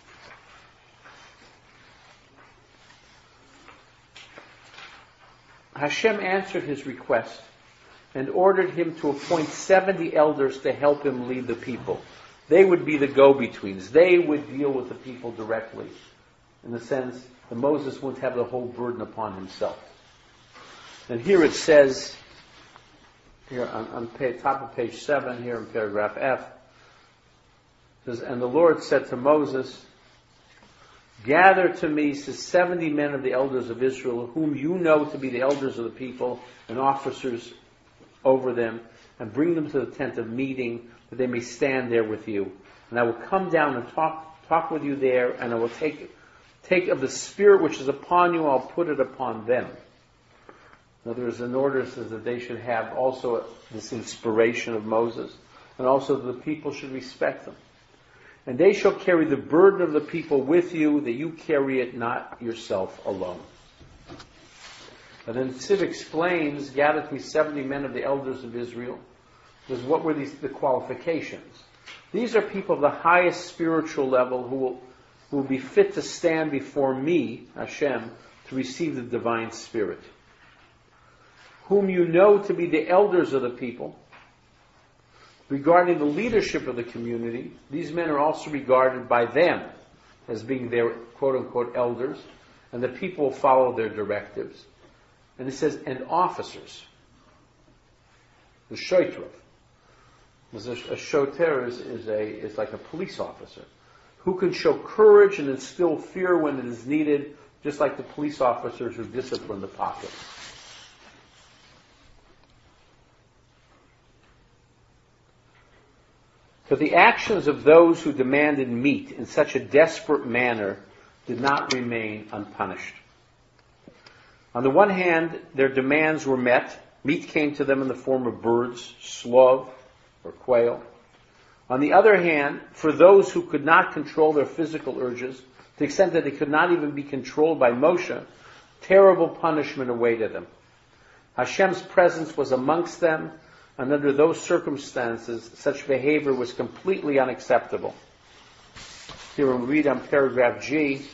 Hashem answered his request and ordered him to appoint 70 elders to help him lead the people. They would be the go-betweens. They would deal with the people directly. In the sense that Moses wouldn't have the whole burden upon himself. And here it says, here on top of page 7, here in paragraph F, it says, "And the Lord said to Moses, gather to me 70 men of the elders of Israel, whom you know to be the elders of the people and officers over them, and bring them to the tent of meeting, that they may stand there with you. And I will come down and talk with you there, and I will take of the Spirit which is upon you, I'll put it upon them." In other words, an order says that they should have also this inspiration of Moses, and also the people should respect them. "And they shall carry the burden of the people with you, that you carry it not yourself alone." And then Siv explains, gather to me 70 men of the elders of Israel. Because what were the qualifications? These are people of the highest spiritual level who will be fit to stand before me, Hashem, to receive the divine Spirit. "Whom you know to be the elders of the people." Regarding the leadership of the community, these men are also regarded by them as being their quote-unquote elders, and the people will follow their directives. And it says, and officers. the shoitrov. A shoter is like a police officer who can show courage and instill fear when it is needed, just like the police officers who discipline the pocket. But the actions of those who demanded meat in such a desperate manner did not remain unpunished. On the one hand, their demands were met. Meat came to them in the form of birds, slov, or quail. On the other hand, for those who could not control their physical urges, to the extent that they could not even be controlled by Moshe, terrible punishment awaited them. Hashem's presence was amongst them, and under those circumstances, such behavior was completely unacceptable. Here we read on paragraph G, it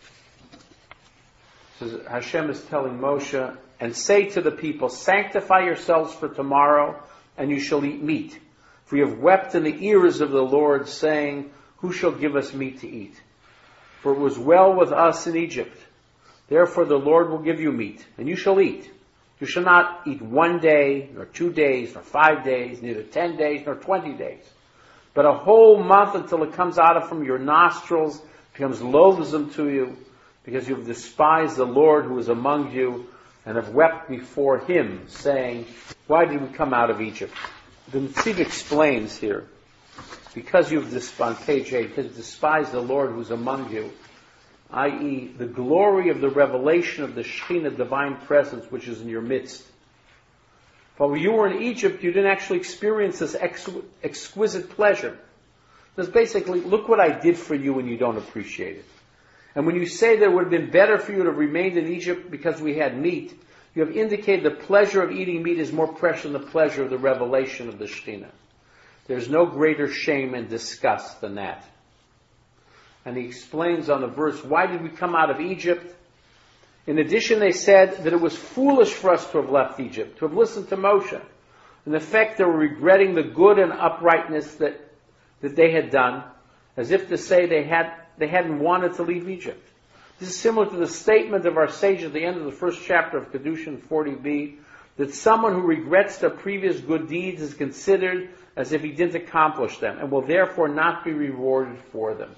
says, Hashem is telling Moshe, and say to the people, sanctify yourselves for tomorrow, and you shall eat meat. For you have wept in the ears of the Lord, saying, who shall give us meat to eat? For it was well with us in Egypt. Therefore the Lord will give you meat, and you shall eat. You shall not eat 1 day, nor 2 days, nor 5 days, neither 10 days, nor 20 days. But a whole month until it comes out from your nostrils, becomes loathsome to you, because you have despised the Lord who is among you, and have wept before him, saying, why did we come out of Egypt? The Netziv explains here, because you've on page 8, because despised the Lord who is among you, i.e., the glory of the revelation of the Shekhinah, divine presence, which is in your midst. But when you were in Egypt, you didn't actually experience this exquisite pleasure. It's basically, look what I did for you and you don't appreciate it. And when you say that it would have been better for you to have remained in Egypt because we had meat, you have indicated the pleasure of eating meat is more precious than the pleasure of the revelation of the Shekhinah. There's no greater shame and disgust than that. And he explains on the verse, why did we come out of Egypt? In addition, they said that it was foolish for us to have left Egypt, to have listened to Moshe. In effect, they were regretting the good and uprightness that they had done, as if to say they hadn't wanted to leave Egypt. This is similar to the statement of our sage at the end of the first chapter of Kedushin 40b, that someone who regrets their previous good deeds is considered as if he didn't accomplish them, and will therefore not be rewarded for them.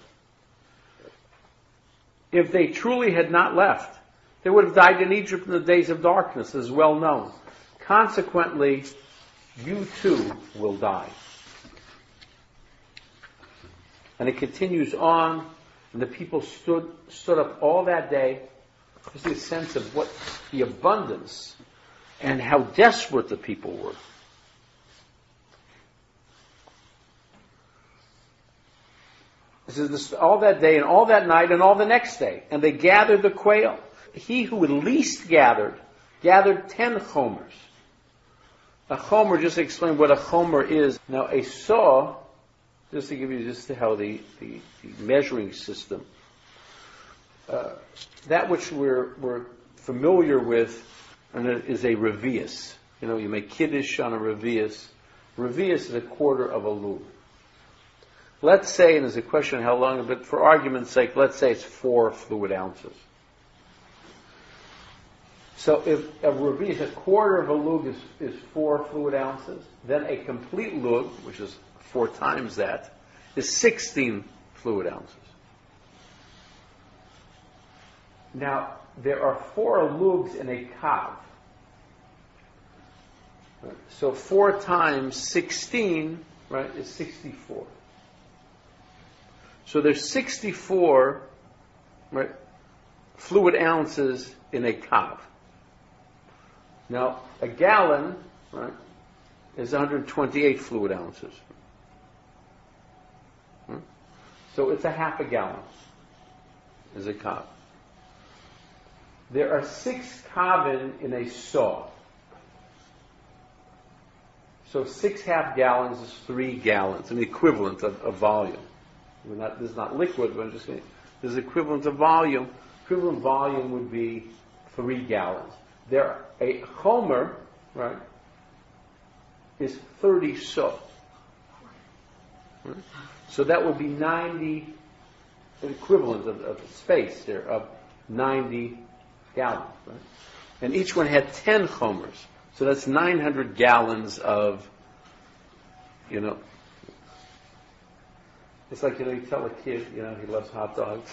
If they truly had not left, they would have died in Egypt in the days of darkness, as well known. Consequently, you too will die. And it continues on, and the people stood up all that day. Just a sense of what the abundance and how desperate the people were. This is this, all that day and all that night and all the next day. And they gathered the quail. He who had least gathered 10 chomers. A chomer, just to explain what a chomer is. Now a saw, just to give you just how the measuring system, that which we're familiar with is a revius. You know, you make kiddush on a revius. Revius is a quarter of a lug. Let's say, and there's a question how long, but for argument's sake, let's say it's 4 fluid ounces. So if a revius, a quarter of a lug is 4 fluid ounces, then a complete lug, which is 4 times that, is 16 fluid ounces. Now, there are 4 lugs in a kav. So 4 times 16, right, is 64. So there's 64, right, fluid ounces in a kav. Now, a gallon, right, is 128 fluid ounces. So it's a half a gallon is a kav. There are 6 kavin in a saw. So 6 half gallons is 3 gallons, an equivalent of volume. This is not liquid, but I'm just saying this is equivalent of volume. Equivalent volume would be 3 gallons. A chomer, right, is 30 saw. Right? So that would be 90, an equivalent of space there, of 90 gallons. Right? And each one had 10 chomers. So that's 900 gallons of, it's like, you tell a kid, he loves hot dogs,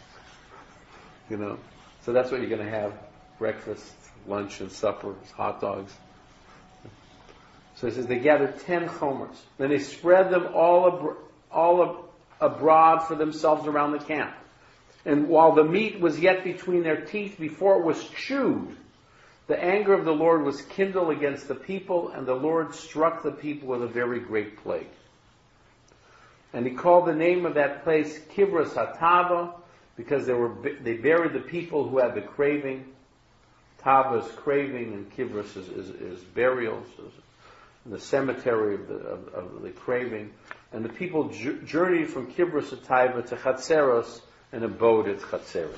So that's what you're going to have, breakfast, lunch, and supper, hot dogs. So he says they gathered 10 chomers. Then they spread them all abroad for themselves around the camp. And while the meat was yet between their teeth before it was chewed, the anger of the Lord was kindled against the people, and the Lord struck the people with a very great plague. And he called the name of that place Kibros Hatava, because they buried the people who had the craving. Tava is craving, and Kibros is burial, so the cemetery of the craving. And the people journeyed from Kibros Hatava to Chatzeros and abode at Chatzeros.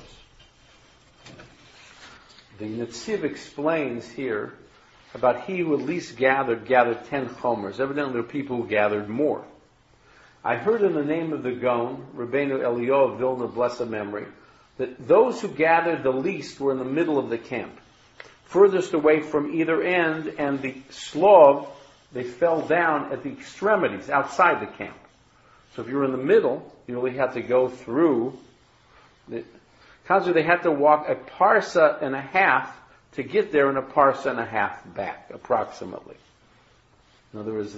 The Netziv explains here about he who at least gathered 10 chomers. Evidently there were people who gathered more. I heard in the name of the Gaon, Rabbeinu Eliyahu of Vilna, blessed memory, that those who gathered the least were in the middle of the camp, furthest away from either end, and the Slav, they fell down at the extremities, outside the camp. So if you were in the middle, you really had to go through. They had to walk a parsa and a half to get there, and a parsa and a half back, approximately. In other words,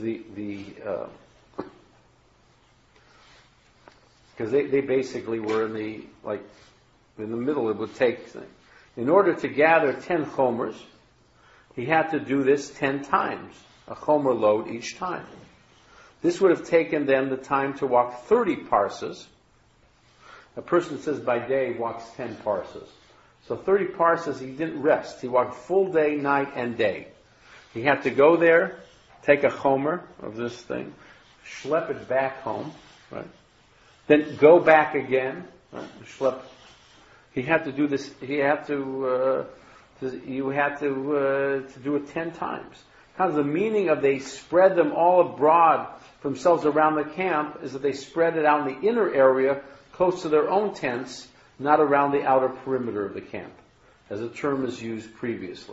because they basically were in the middle. It would take, in order to gather 10 chomers, he had to do this 10 times, a chomer load each time. This would have taken them the time to walk 30 parsas. A person says by day walks 10 parsas. So 30 parsas, he didn't rest. He walked full day, night, and day. He had to go there, take a chomer of this thing, schlep it back home, right? Then go back again, right? Schlep. He had to do this. You had to do it 10 times. Because the meaning of they spread them all abroad for themselves around the camp is that they spread it out in the inner area, close to their own tents, not around the outer perimeter of the camp, as the term is used previously.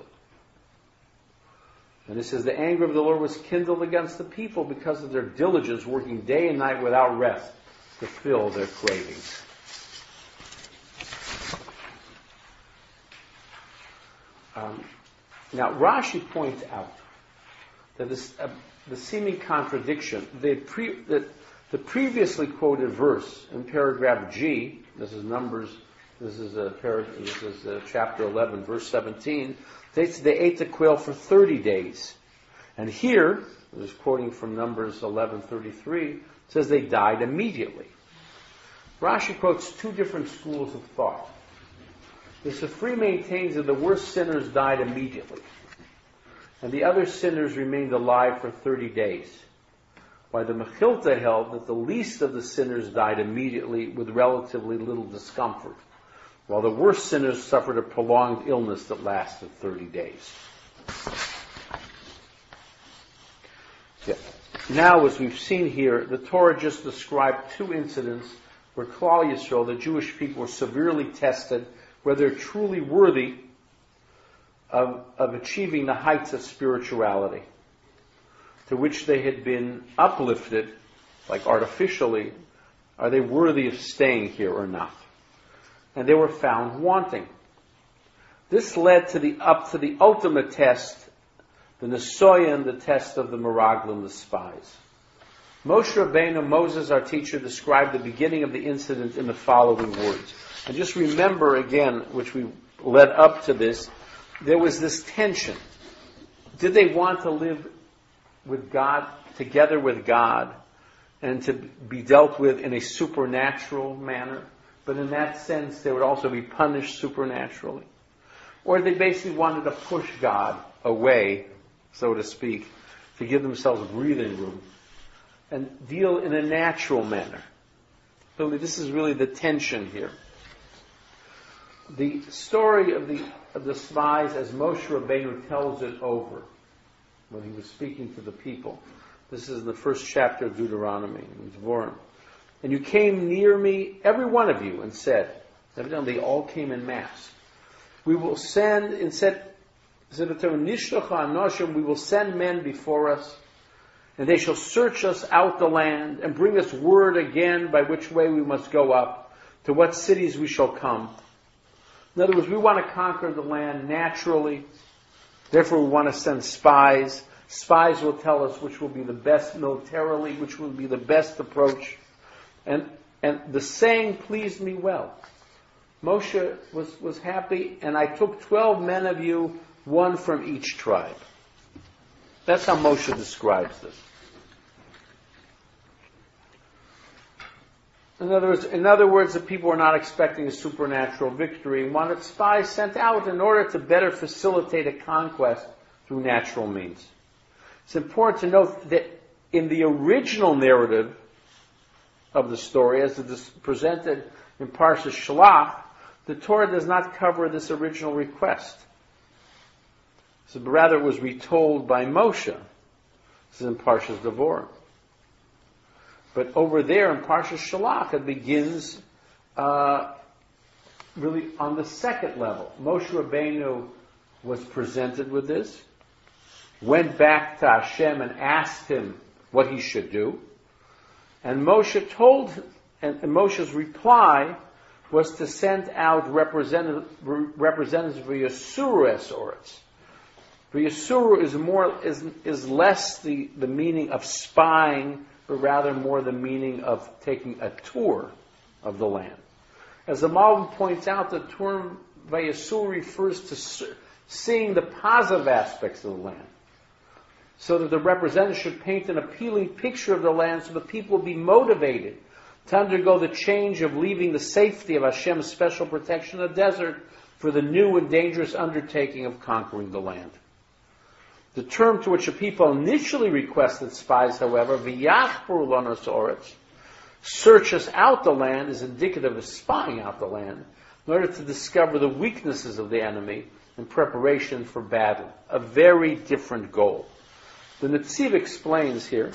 And it says the anger of the Lord was kindled against the people because of their diligence, working day and night without rest to fill their cravings. Now Rashi points out that the seeming contradiction, the previously quoted verse in paragraph G, this is Numbers, this is chapter 11, verse 17, states they ate the quail for 30 days. And here, this is quoting from Numbers 11:33, says they died immediately. Rashi quotes two different schools of thought. The Sifri maintains that the worst sinners died immediately, and the other sinners remained alive for 30 days, while the Mechilta held that the least of the sinners died immediately with relatively little discomfort, while the worst sinners suffered a prolonged illness that lasted 30 days. Yeah. Now, as we've seen here, the Torah just described two incidents where Klal Yisrael, the Jewish people, were severely tested whether they're truly worthy of achieving the heights of spirituality to which they had been uplifted, like artificially. Are they worthy of staying here or not? And they were found wanting. This led to the ultimate test, the Nesoyan, the test of the Meraglim, the spies. Moshe Rabbeinu, Moses, our teacher, described the beginning of the incident in the following words. And just remember again, which we led up to this, there was this tension. Did they want to live with God, together with God, and to be dealt with in a supernatural manner? But in that sense, they would also be punished supernaturally. Or they basically wanted to push God away, so to speak, to give themselves breathing room and deal in a natural manner. So this is really the tension here. The story of the spies, as Moshe Rabbeinu tells it over when he was speaking to the people. This is the first chapter of Deuteronomy, in Dvorim. And you came near me, every one of you, and said, evidently they all came in mass, we will send He said, we will send men before us, and they shall search us out the land, and bring us word again by which way we must go up, to what cities we shall come. In other words, we want to conquer the land naturally. Therefore, we want to send spies. Spies will tell us which will be the best militarily, which will be the best approach. And the saying pleased me well. Moshe was happy, and I took 12 men of you, one from each tribe. That's how Moshe describes this. In other words, the people were not expecting a supernatural victory and wanted spies sent out in order to better facilitate a conquest through natural means. It's important to note that in the original narrative of the story, as it is presented in Parshas Shalach, the Torah does not cover this original request. So rather it was retold by Moshe. This is in Parshas Devorah. But over there in Parshas Shalach, it begins really on the second level. Moshe Rabbeinu was presented with this, went back to Hashem and asked him what he should do. And Moshe told him, and Moshe's reply was to send out representatives for Yasuru Esoretz. For Yasuru is less the meaning of spying, but rather more the meaning of taking a tour of the land. As the Malbim points out, the term Vayasur refers to seeing the positive aspects of the land, so that the representative should paint an appealing picture of the land so the people will be motivated to undergo the change of leaving the safety of Hashem's special protection in the desert for the new and dangerous undertaking of conquering the land. The term to which the people initially requested spies, however, v'yachpru lanos oretz, search us out the land, is indicative of spying out the land in order to discover the weaknesses of the enemy in preparation for battle. A very different goal. The Netziv explains here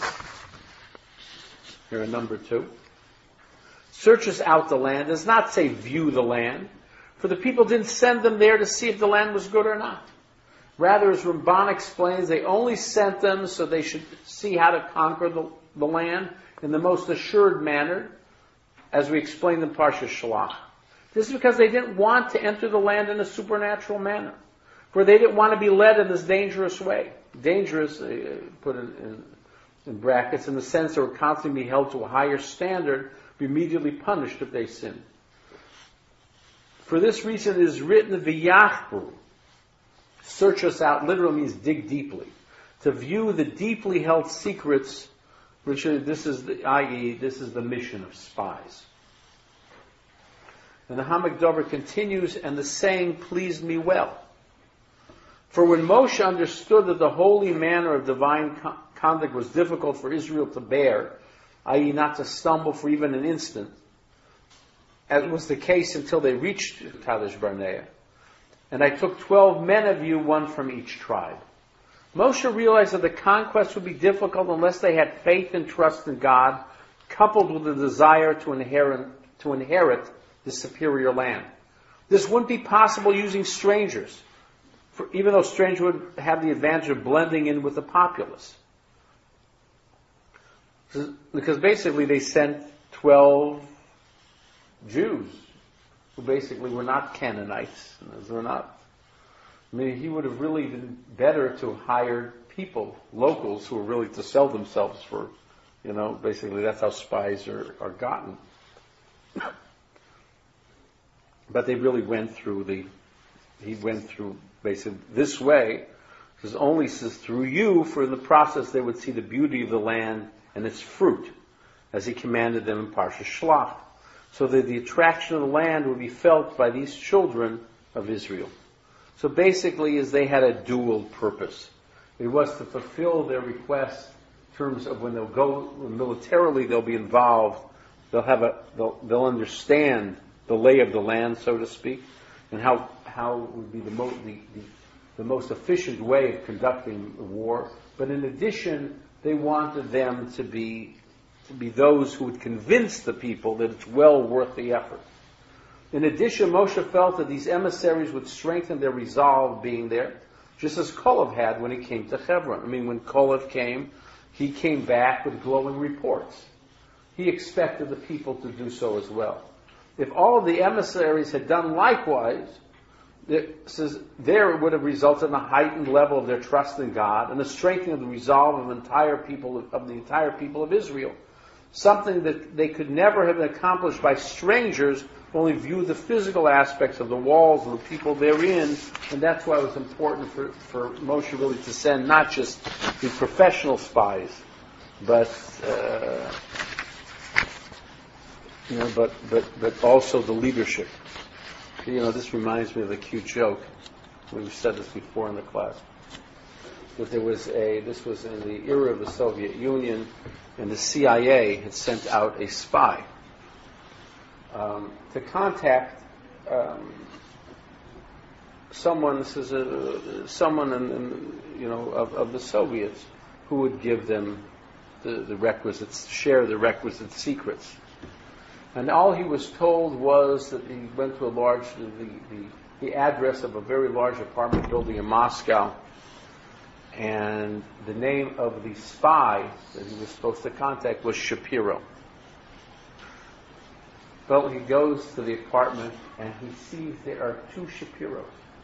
in number 2, search us out the land does not say view the land, for the people didn't send them there to see if the land was good or not. Rather, as Ramban explains, they only sent them so they should see how to conquer the land in the most assured manner, as we explained in Parshas Shalach. This is because they didn't want to enter the land in a supernatural manner, for they didn't want to be led in this dangerous way. Dangerous, put in brackets, in the sense they were constantly be held to a higher standard, be immediately punished if they sinned. For this reason it is written, v'yachpru, search us out, literally means dig deeply. To view the deeply held secrets, which this is the mission of spies. And the Ha'amek Dover continues, and the saying pleased me well. For when Moshe understood that the holy manner of divine conduct was difficult for Israel to bear, i.e. not to stumble for even an instant, as was the case until they reached Kadesh Barnea, and I took 12 men of you, one from each tribe. Moshe realized that the conquest would be difficult unless they had faith and trust in God, coupled with the desire to inherit the superior land. This wouldn't be possible using strangers, even though strangers would have the advantage of blending in with the populace. Because basically they sent 12 Jews who basically were not Canaanites. They're not. I mean, he would have really been better to hire people, locals, who were really to sell themselves for, basically that's how spies are gotten. But they really went through basically this way, because only says through you, for in the process they would see the beauty of the land and its fruit, as he commanded them in Parshas Shalach, so that the attraction of the land would be felt by these children of Israel. So basically, as they had a dual purpose. It was to fulfill their request in terms of when they'll go militarily, they'll be involved, they'll understand the lay of the land, so to speak, and how would be the most efficient way of conducting the war. But in addition, they wanted them to be those who would convince the people that it's well worth the effort. In addition, Moshe felt that these emissaries would strengthen their resolve being there, just as Kalev had when he came to Hebron. I mean, when Kalev came, he came back with glowing reports. He expected the people to do so as well. If all of the emissaries had done likewise, it says there it would have resulted in a heightened level of their trust in God and a strengthening of the resolve of the entire people of Israel. Something that they could never have accomplished by strangers who only view the physical aspects of the walls and the people therein. And that's why it was important for Moshe really to send not just the professional spies, but also the leadership. This reminds me of a cute joke. We've said this before in the class. That this was in the era of the Soviet Union, and the CIA had sent out a spy to contact someone. This is someone of the Soviets who would give them the requisites, share the requisite secrets. And all he was told was that he went to the address of a very large apartment building in Moscow, and the name of the spy that he was supposed to contact was Shapiro. Well, he goes to the apartment and he sees there are two Shapiros.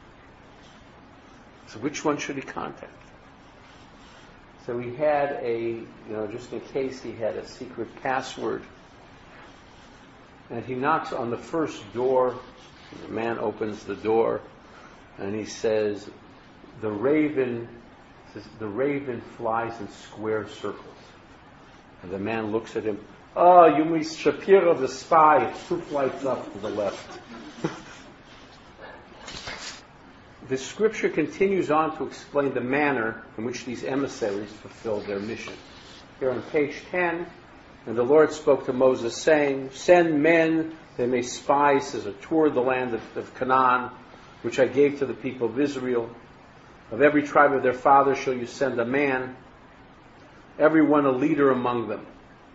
So which one should he contact? So he had just in case, he had a secret password. And he knocks on the first door. The man opens the door, and he says, "The raven flies in square circles." And the man looks at him. "Oh, you mean Shapiro the spy? It's 2 flights up to the left." The scripture continues on to explain the manner in which these emissaries fulfilled their mission. Here on page 10. And the Lord spoke to Moses, saying, "Send men, they may spy, says, toward the land of Canaan, which I gave to the people of Israel. Of every tribe of their fathers shall you send a man, every one a leader among them."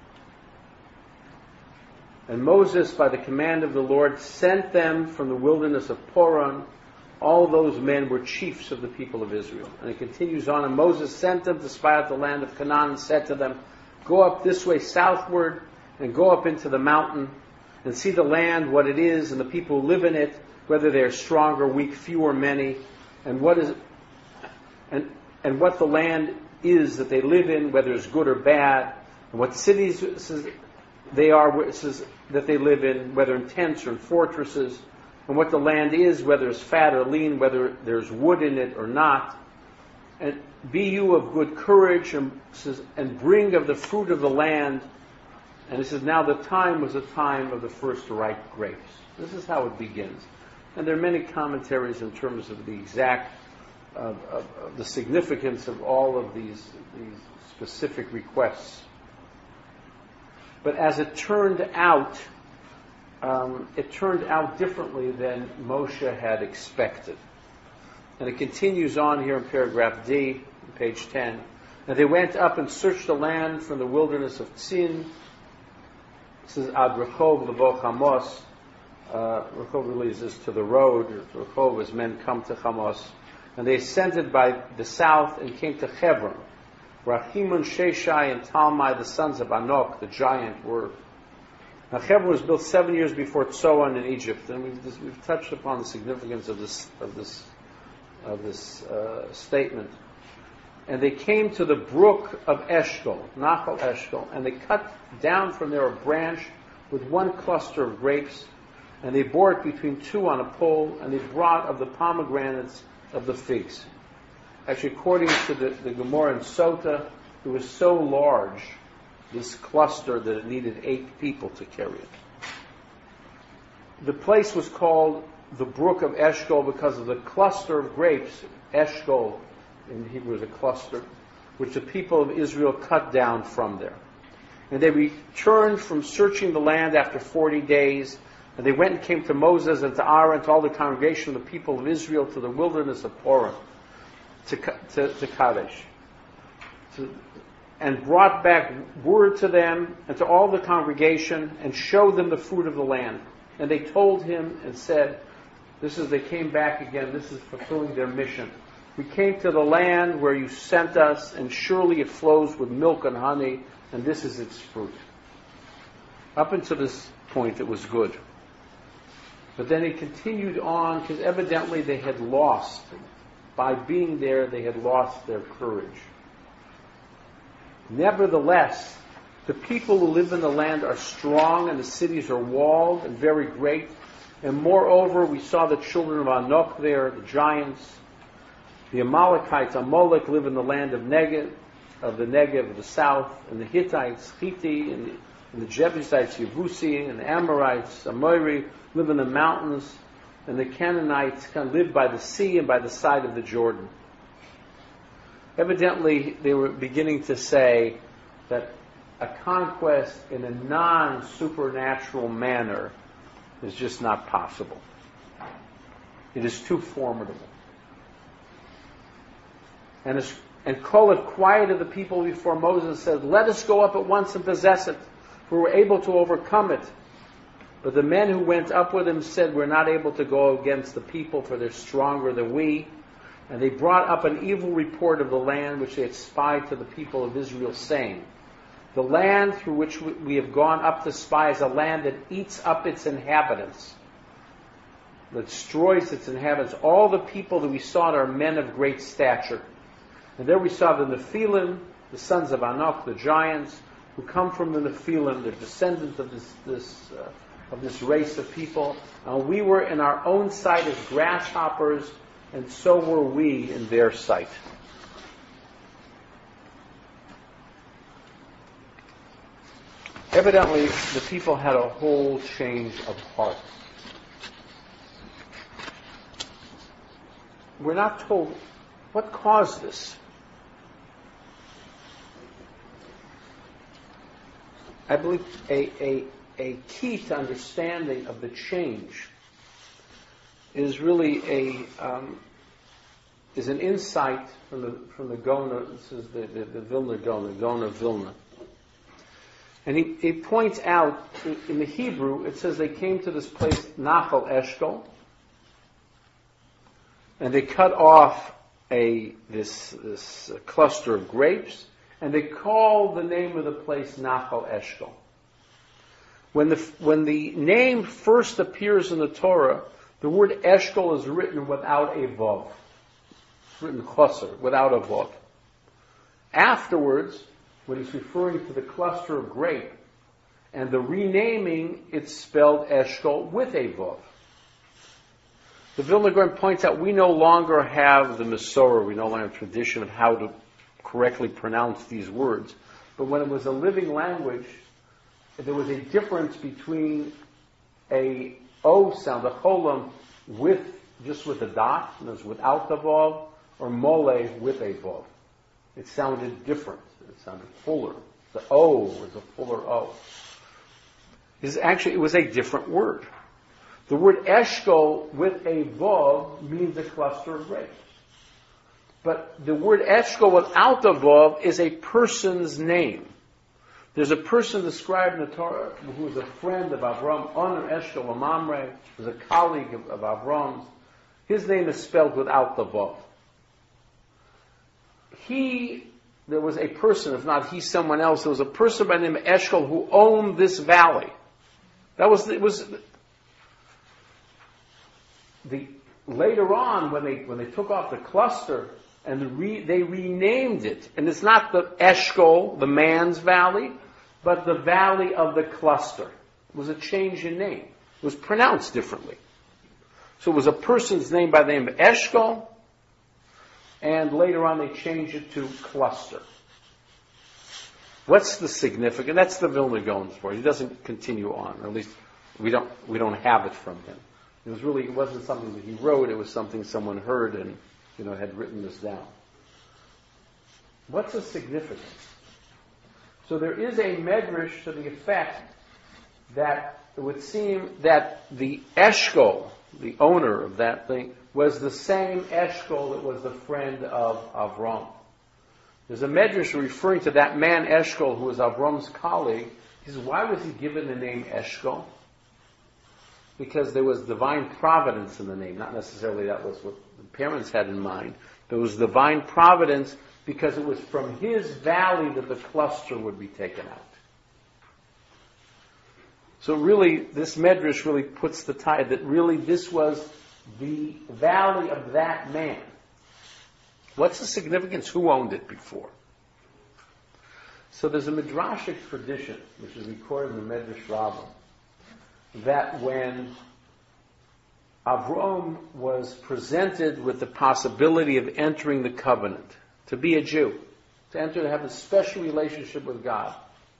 And Moses, by the command of the Lord, sent them from the wilderness of Paran. All those men were chiefs of the people of Israel. And it continues on, and Moses sent them to spy out the land of Canaan and said to them, "Go up this way southward and go up into the mountain and see the land, what it is, and the people who live in it, whether they are strong or weak, few or many, and what the land is that they live in, whether it's good or bad, and what cities they are that they live in, whether in tents or in fortresses, and what the land is, whether it's fat or lean, whether there's wood in it or not. And be you of good courage, and bring of the fruit of the land." And it says, now the time was a time of the first ripe grapes. This is how it begins. And there are many commentaries in terms of the exact, of the significance of all of these specific requests. But as it turned out differently than Moshe had expected. And it continues on here in paragraph D, page 10. And they went up and searched the land from the wilderness of Tzin. This is Ad Rechov Levo Chamos. Rechov really is to the road. Rechov as men come to Chamos. And they ascended by the south and came to Hebron, where Achimun, Sheshai, and Talmai, the sons of Anok, the giant, were. Now Hebron was built 7 years before Tzoan in Egypt, and we've touched upon the significance of this statement. And they came to the brook of Eshkol, Nachal Eshkol, and they cut down from there a branch with one cluster of grapes, and they bore it between two on a pole, and they brought of the pomegranates of the figs. Actually, according to the Gemara in Sota, it was so large, this cluster, that it needed 8 people to carry it. The place was called the brook of Eshkol because of the cluster of grapes. Eshkol in Hebrew is a cluster, which the people of Israel cut down from there. And they returned from searching the land after 40 days, and they went and came to Moses and to Aaron, to all the congregation of the people of Israel, to the wilderness of Paran, to Kadesh, and brought back word to them and to all the congregation, and showed them the fruit of the land. And they told him and said, they came back again, this is fulfilling their mission. We came to the land where you sent us, and surely it flows with milk and honey, and this is its fruit. Up until this point, it was good. But then it continued on, because evidently they had lost. By being there, they had lost their courage. Nevertheless, the people who live in the land are strong, and the cities are walled and very great. And moreover, we saw the children of Anak there, the giants. The Amalekites, Amalek, live in the land of Negev, of the south, and the Hittites, Hitti, and the Jebusites, Yebusi, and the Amorites, Amori, live in the mountains, and the Canaanites live by the sea and by the side of the Jordan. Evidently, they were beginning to say that a conquest in a non-supernatural manner is just not possible. It is too formidable. And Caleb quieted the people before Moses and said, "Let us go up at once and possess it, for we're able to overcome it." But the men who went up with him said, "We're not able to go against the people, for they're stronger than we." And they brought up an evil report of the land which they had spied to the people of Israel, saying, "The land through which we have gone up to spy is a land that eats up its inhabitants, that destroys its inhabitants. All the people that we saw are men of great stature." And there we saw the Nephilim, the sons of Anak, the giants, who come from the Nephilim, the descendants of this race of people. We were in our own sight as grasshoppers, and so were we in their sight. Evidently, the people had a whole change of heart. We're not told what caused this. I believe a key to understanding of the change is really is an insight from the Gaon. This is the Vilna Gaon, the Gaon of Vilna, and he points out in the Hebrew it says they came to this place Nachal Eshkol, and they cut off this cluster of grapes. And they call the name of the place Nachal Eshkol. When the name first appears in the Torah, the word Eshkol is written without a vav. It's written choser, without a vav. Afterwards, when he's referring to the cluster of grape, and the renaming, it's spelled Eshkol with a vav. The Vilna Gaon points out we no longer have the Masorah, we no longer have a tradition of how to correctly pronounce these words. But when it was a living language, there was a difference between a O sound, a cholam, just with a dot, and it was without the vav, or mole with a vav. It sounded different. It sounded fuller. The O was a fuller O. It was a different word. The word Eshkol with a vav means a cluster of grapes. But the word Eshkol without the vav is a person's name. There's a person described in the Torah who was a friend of Avram, Oner Eshkol Mamre, was a colleague of Avram's. His name is spelled without the vav. There was a person, if not he, someone else, there was a person by the name of Eshkol who owned this valley. Later on, when they took off the cluster, and they renamed it. And it's not the Eshkol, the man's valley, but the valley of the cluster. It was a change in name. It was pronounced differently. So it was a person's name by the name of Eshkol, and later on they changed it to cluster. What's the significance? That's the Vilna Gaon's for. He doesn't continue on, or at least we don't have it from him. It wasn't something that he wrote, it was something someone heard and had written this down. What's the significance? So there is a medrash to the effect that it would seem that the Eshkol, the owner of that thing, was the same Eshkol that was the friend of Avram. There's a medrash referring to that man Eshkol who was Avram's colleague. He says, why was he given the name Eshkol? Because there was divine providence in the name. Not necessarily that was what the parents had in mind, There was divine providence because it was from his valley that the cluster would be taken out. So really, this medrash really puts the tie that really this was the valley of that man. What's the significance? Who owned it before? So there's a midrashic tradition, which is recorded in the Medrash Rabbah, that when Avram was presented with the possibility of entering the covenant, to be a Jew, to have a special relationship with God,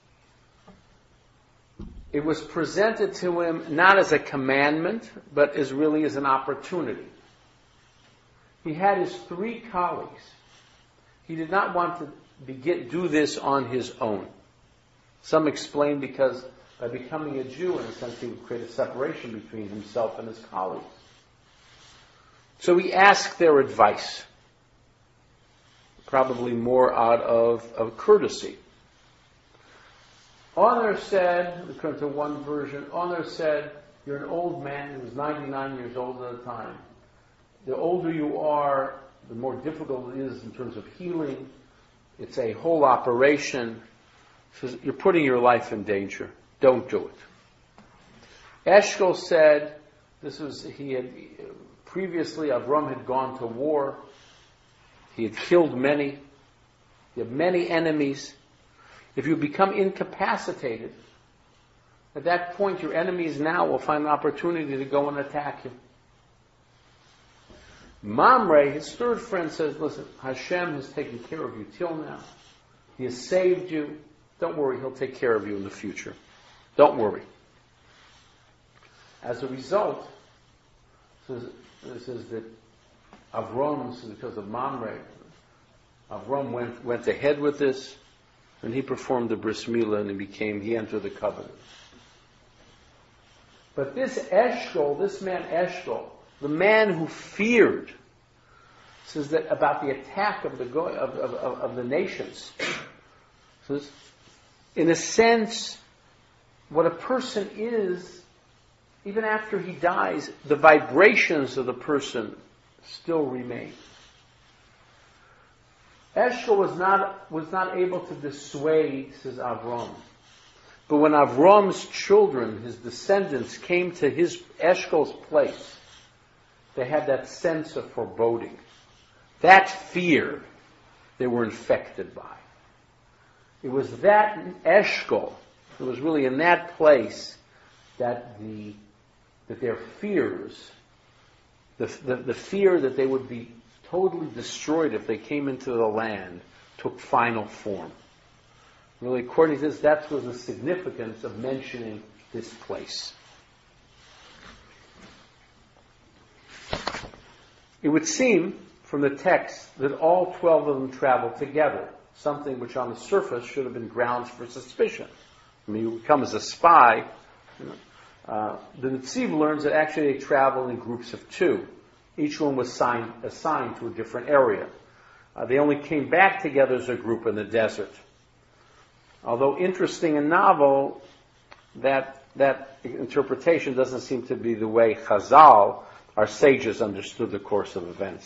it was presented to him not as a commandment, but as really as an opportunity. He had his 3 colleagues. He did not want to do this on his own. Some explain because by becoming a Jew, in a sense, he would create a separation between himself and his colleagues. So he asked their advice, probably more out of courtesy. Honor said, according to one version, Honor said, you're an old man. He was 99 years old at the time. The older you are, the more difficult it is in terms of healing. It's a whole operation. So you're putting your life in danger. Don't do it. Eshkol said, previously Avram had gone to war. He had killed many. He had many enemies. If you become incapacitated, at that point your enemies now will find an opportunity to go and attack you. Mamre, his third friend, says, listen, Hashem has taken care of you till now. He has saved you. Don't worry, he'll take care of you in the future. Don't worry. As a result, this is that Avram, this is because of Mamre, Avram went ahead with this, and he performed the bris milah, and he entered the covenant. But this man Eshkol, the man who feared, says that about the attack of the nations. Says, in a sense, what a person is, even after he dies, the vibrations of the person still remain. Eshkol was not able to dissuade, says Avram. But when Avram's children, his descendants, came to Eshkol's place, they had that sense of foreboding. That fear they were infected by. It was that Eshkol, it was really in that place that their fears, the fear that they would be totally destroyed if they came into the land, took final form. Really, according to this, that was the significance of mentioning this place. It would seem from the text that all 12 of them traveled together, something which on the surface should have been grounds for suspicion. I mean, you would come as a spy. The Netziv learns that actually they traveled in groups of 2. Each one was assigned to a different area. They only came back together as a group in the desert. Although interesting and novel, that interpretation doesn't seem to be the way Chazal, our sages, understood the course of events.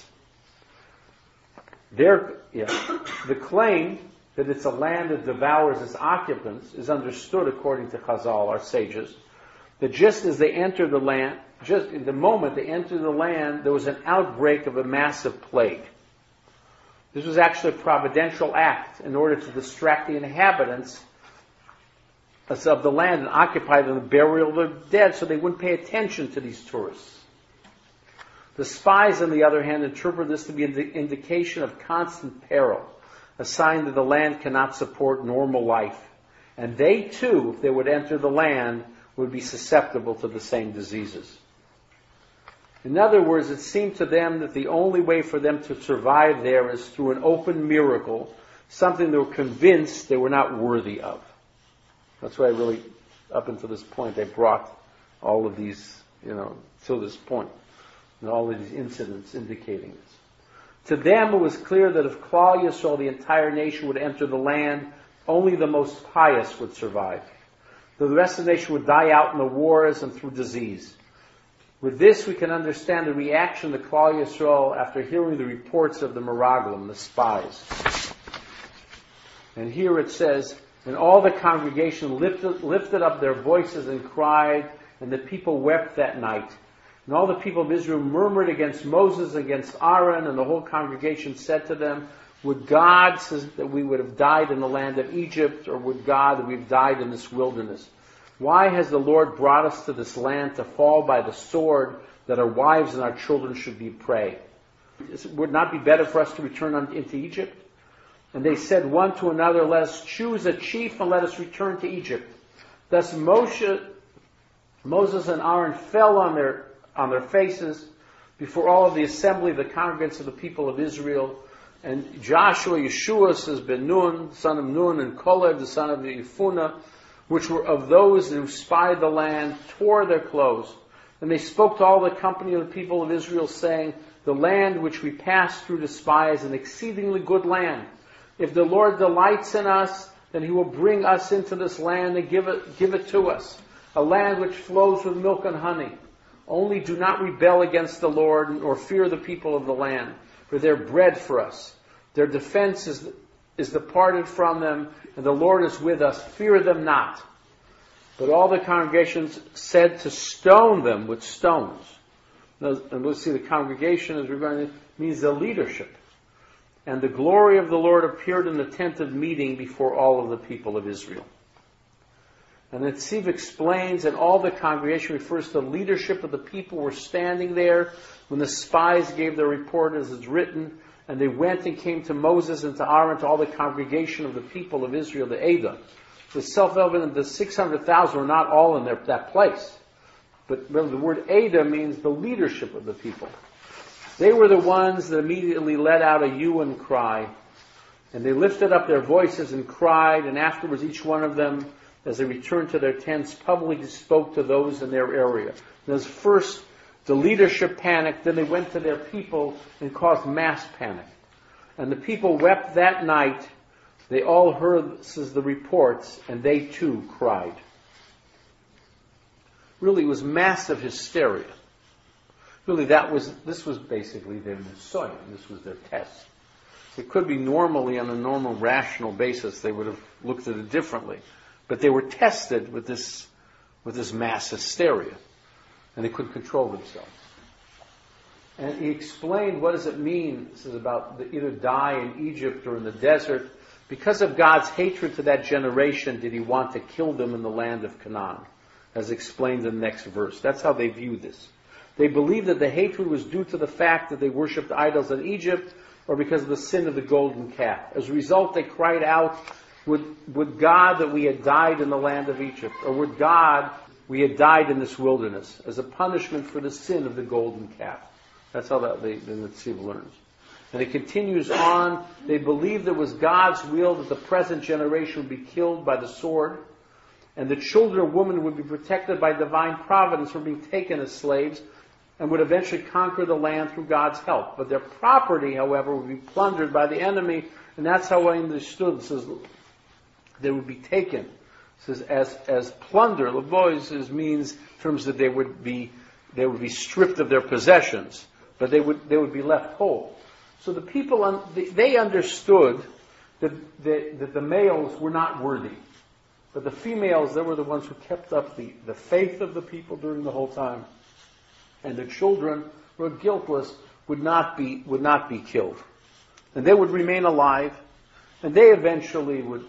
The claim that it's a land that devours its occupants is understood according to Chazal, our sages, that just as they entered the land, just in the moment they entered the land, there was an outbreak of a massive plague. This was actually a providential act in order to distract the inhabitants of the land and occupy them in the burial of the dead so they wouldn't pay attention to these tourists. The spies, on the other hand, interpret this to be an indication of constant peril, a sign that the land cannot support normal life. And they too, if they would enter the land, would be susceptible to the same diseases. In other words, it seemed to them that the only way for them to survive there is through an open miracle, something they were convinced they were not worthy of. That's why really, up until this point, they brought all of these, till this point, and all of these incidents indicating this. To them, it was clear that if Klal Yisrael, the entire nation, would enter the land, only the most pious would survive. The rest of the nation would die out in the wars and through disease. With this, we can understand the reaction of the Klal Yisrael after hearing the reports of the Meraglim, the spies. And here it says, and all the congregation lifted up their voices and cried, and the people wept that night. And all the people of Israel murmured against Moses, against Aaron, and the whole congregation said to them, would God that we would have died in the land of Egypt, or would God that we've died in this wilderness? Why has the Lord brought us to this land to fall by the sword, that our wives and our children should be prey? Would it not be better for us to return into Egypt? And they said one to another, let us choose a chief and let us return to Egypt. Thus Moses and Aaron fell on their faces before all of the assembly of the congregants of the people of Israel. And Joshua, Yeshua, says Ben Nun, son of Nun, and Caleb, the son of Yefuneh, which were of those who spied the land, tore their clothes. And they spoke to all the company of the people of Israel, saying, the land which we passed through to spy is an exceedingly good land. If the Lord delights in us, then He will bring us into this land and give it to us, a land which flows with milk and honey. Only do not rebel against the Lord, nor fear the people of the land, for they're bread for us. Their defense is departed from them, and the Lord is with us. Fear them not. But all the congregations said to stone them with stones. And we'll see the congregation, as we're going to, means the leadership. And the glory of the Lord appeared in the tent of meeting before all of the people of Israel. And the Tziv explains, and all the congregation refers to the leadership of the people who were standing there when the spies gave their report, as is written, and they went and came to Moses and to Aaron, to all the congregation of the people of Israel, the Eidah. It's self-evident the 600,000 were not all in that place. But remember, the word Eidah means the leadership of the people. They were the ones that immediately let out a hue and cry. And they lifted up their voices and cried, and afterwards each one of them, as they returned to their tents, publicly spoke to those in their area. And as first the leadership panicked, then they went to their people and caused mass panic. And the people wept that night. They all heard, says the reports, and they too cried. Really, it was massive hysteria. Really, this was basically their Messiah. This was their test. It could be normally, on a normal, rational basis, they would have looked at it differently. But they were tested with this mass hysteria. And they couldn't control themselves. And he explained what does it mean, this is about either die in Egypt or in the desert. Because of God's hatred to that generation, did He want to kill them in the land of Canaan, as explained in the next verse. That's how they view this. They believed that the hatred was due to the fact that they worshipped idols in Egypt, or because of the sin of the golden calf. As a result, they cried out, would God that we had died in the land of Egypt, or would God we had died in this wilderness, as a punishment for the sin of the golden calf. That's how the Netziv learns. And it continues on, they believed it was God's will that the present generation would be killed by the sword, and the children of women would be protected by divine providence from being taken as slaves, and would eventually conquer the land through God's help. But their property, however, would be plundered by the enemy, and that's how I understood. It says they would be taken. It says as plunder. Levois means in terms that they would be stripped of their possessions, but they would be left whole. So the people they understood that the males were not worthy, but the females, they were the ones who kept up the faith of the people during the whole time. And the children who were guiltless would not be killed, and they would remain alive, and they eventually would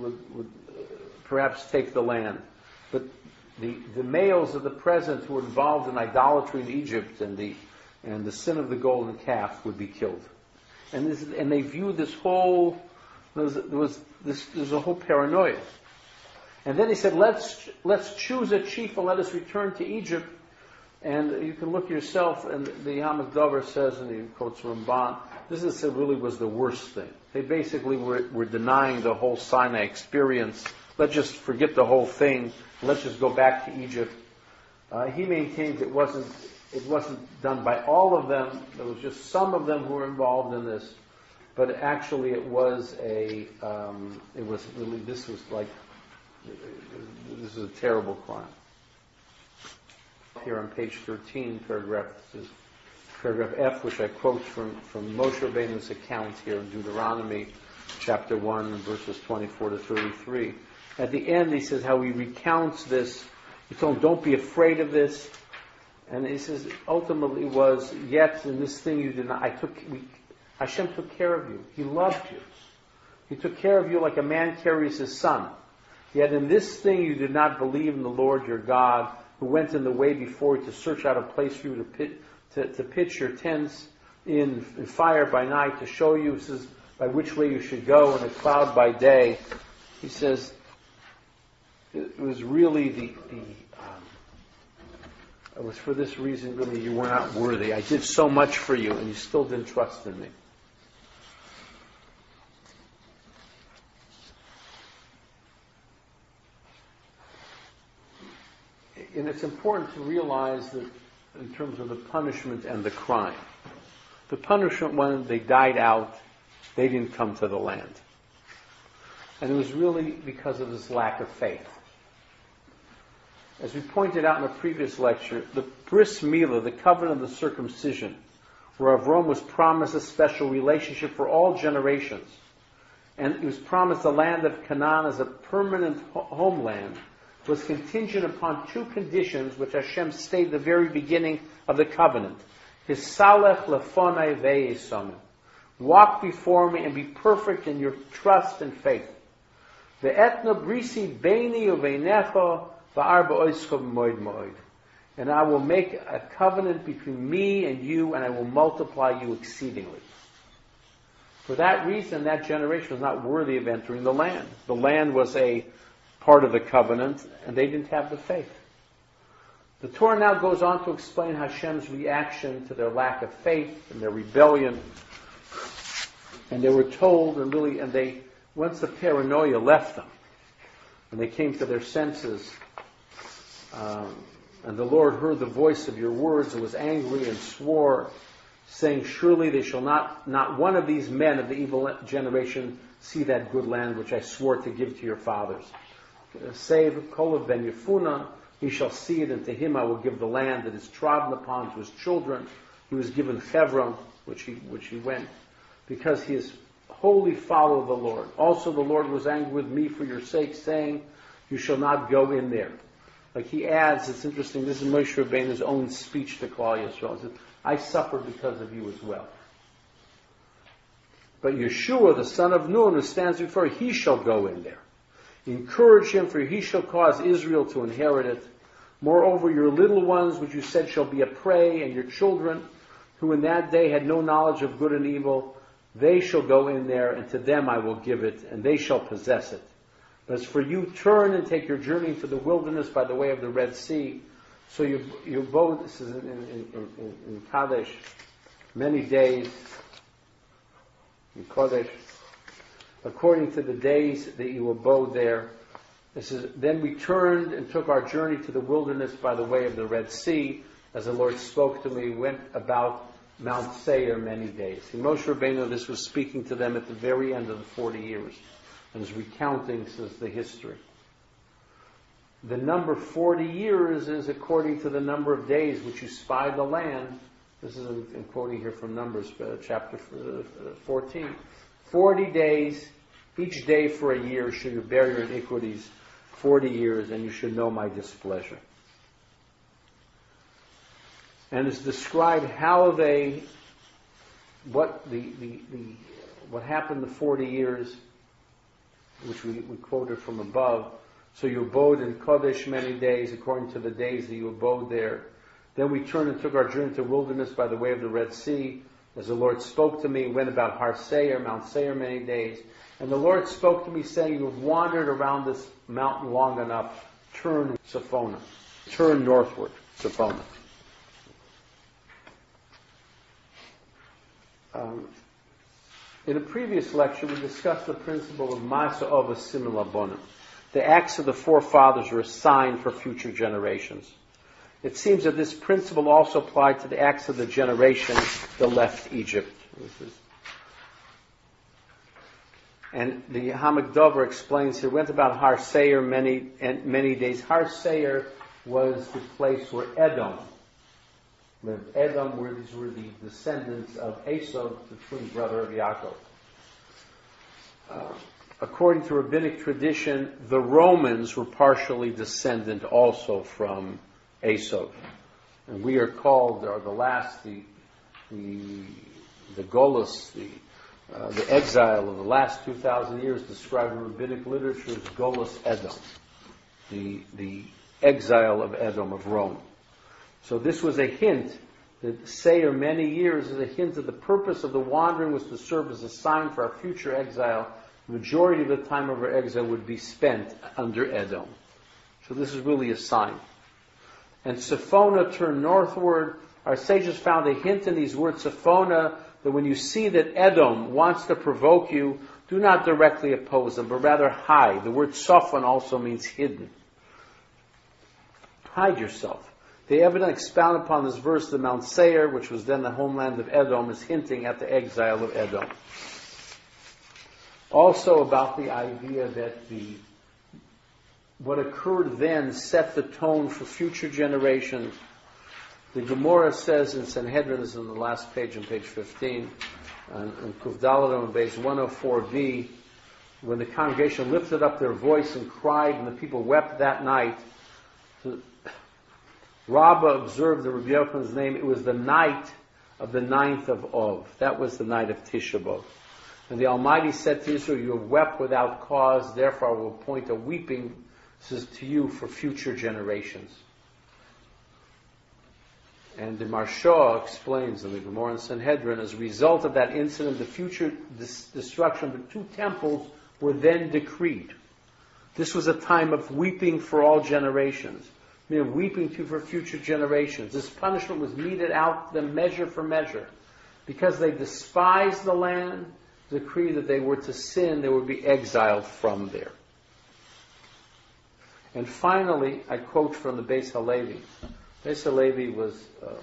perhaps take the land. But the males of the present who were involved in idolatry in Egypt and the sin of the golden calf would be killed, and they viewed this whole there's a whole paranoia. And then he said, let's choose a chief and let us return to Egypt. And you can look yourself, and the Hamath Dover says, and he quotes Ramban, this really was the worst thing. They basically were denying the whole Sinai experience. Let's just forget the whole thing. Let's just go back to Egypt. He maintains it wasn't done by all of them. There was just some of them who were involved in this. But actually this was a terrible crime. Here on page 13, paragraph F, which I quote from Moshe Rabbeinu's account here in Deuteronomy chapter 1, verses 24 to 33. At the end, he says how he recounts this. He told him, don't be afraid of this. And he says, ultimately was, yet in this thing you did not, Hashem took care of you. He loved you. He took care of you like a man carries his son. Yet in this thing you did not believe in the Lord your God, who went in the way before you to search out a place for you to pitch your tents in fire by night, to show you, he says, by which way you should go, and a cloud by day. He says, it was really it was for this reason, really, you were not worthy. I did so much for you, and you still didn't trust in me. And it's important to realize that in terms of the punishment and the crime. The punishment, when they died out, they didn't come to the land. And it was really because of this lack of faith. As we pointed out in a previous lecture, the bris milah, the covenant of the circumcision, where Avram was promised a special relationship for all generations, and he was promised the land of Canaan as a permanent homeland, was contingent upon two conditions which Hashem stated at the very beginning of the covenant. Hisalech lefonai ve'esamim. Walk before me and be perfect in your trust and faith. Ve'etna brisi beini uveinecha va'arba oischa moed moed. And I will make a covenant between me and you, and I will multiply you exceedingly. For that reason, that generation was not worthy of entering the land. The land was a part of the covenant, and they didn't have the faith. The Torah now goes on to explain Hashem's reaction to their lack of faith and their rebellion. And they were told, once the paranoia left them, and they came to their senses, and the Lord heard the voice of your words and was angry and swore, saying, surely they shall not one of these men of the evil generation see that good land which I swore to give to your fathers. Save Kolav ben Yefuna, he shall see it, and to him I will give the land that is trodden upon to his children. He was given Hebron, which he went, because he has wholly followed the Lord. Also the Lord was angry with me for your sake, saying, you shall not go in there. Like he adds, it's interesting, this is Moshe Rabbeinu's own speech to Klal Yisrael. He says, I suffered because of you as well. But Yeshua, the son of Nun, who stands before you, he shall go in there. Encourage him, for he shall cause Israel to inherit it. Moreover, your little ones, which you said shall be a prey, and your children, who in that day had no knowledge of good and evil, they shall go in there, and to them I will give it, and they shall possess it. But as for you, turn and take your journey into the wilderness by the way of the Red Sea. So you abode, this is in Kadesh, many days, in Kadesh, according to the days that you abode there. This is, then we turned and took our journey to the wilderness by the way of the Red Sea. As the Lord spoke to me, went about Mount Seir many days. In Moshe Rabbeinu, this was speaking to them at the very end of the 40 years. And is recounting, says, the history. The number 40 years is according to the number of days which you spied the land. This is in quoting here from Numbers, chapter 14. 40 days, each day for a year should you bear your iniquities, 40 years, and you should know my displeasure. And it's described how what happened the 40 years, which we quoted from above. So you abode in Kadesh many days, according to the days that you abode there. Then we turned and took our journey to the wilderness by the way of the Red Sea. As the Lord spoke to me, went about Har Seir, Mount Seir many days. And the Lord spoke to me, saying, you have wandered around this mountain long enough. Turn Sephona. Turn northward, Sephona. In a previous lecture, we discussed the principle of Ma'aseh Avos Simul Abonim. The acts of the forefathers are a sign for future generations. It seems that this principle also applied to the acts of the generation that left Egypt. And the Hamikdavar explains here, went about Har Seir many days. Har Seir was the place where Edom lived. Edom, where these were the descendants of Esau, the twin brother of Yaakov. According to rabbinic tradition, the Romans were partially descendant also from Esau. And we are called, or the last, the Golus, the exile of the last 2,000 years described in rabbinic literature as Golus Edom, the exile of Edom, of Rome. So this was a hint, that Seir many years is a hint that the purpose of the wandering was to serve as a sign for our future exile. The majority of the time of our exile would be spent under Edom. So this is really a sign. And Sephona turned northward. Our sages found a hint in these words, Sephona, that when you see that Edom wants to provoke you, do not directly oppose them, but rather hide. The word Sophon also means hidden. Hide yourself. They evidently expound upon this verse that Mount Seir, which was then the homeland of Edom, is hinting at the exile of Edom. Also about the idea that what occurred then set the tone for future generations. The Gemara says in Sanhedrin, is in the last page, on page 15, in Kuvdaladam, on page 104b, when the congregation lifted up their voice and cried, and the people wept that night, Rabbah observed the Rabbi Yochanan's name. It was the night of the 9th of Av. That was the night of Tisha B'Av. And the Almighty said to Israel, you have wept without cause, therefore I will appoint a weeping to you for future generations. And the Maharsha explains in the Gemara in Sanhedrin, as a result of that incident, the future destruction of the two temples were then decreed. This was a time of weeping for all generations. Weeping for future generations. This punishment was meted out to them measure for measure. Because they despised the land, decree that they were to sin, they would be exiled from there. And finally, I quote from the Beis Halevi. Beis Halevi was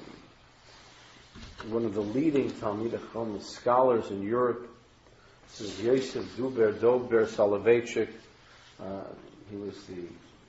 one of the leading Talmidei Chacham scholars in Europe. This is Yosef Dovber Soloveitchik. He was the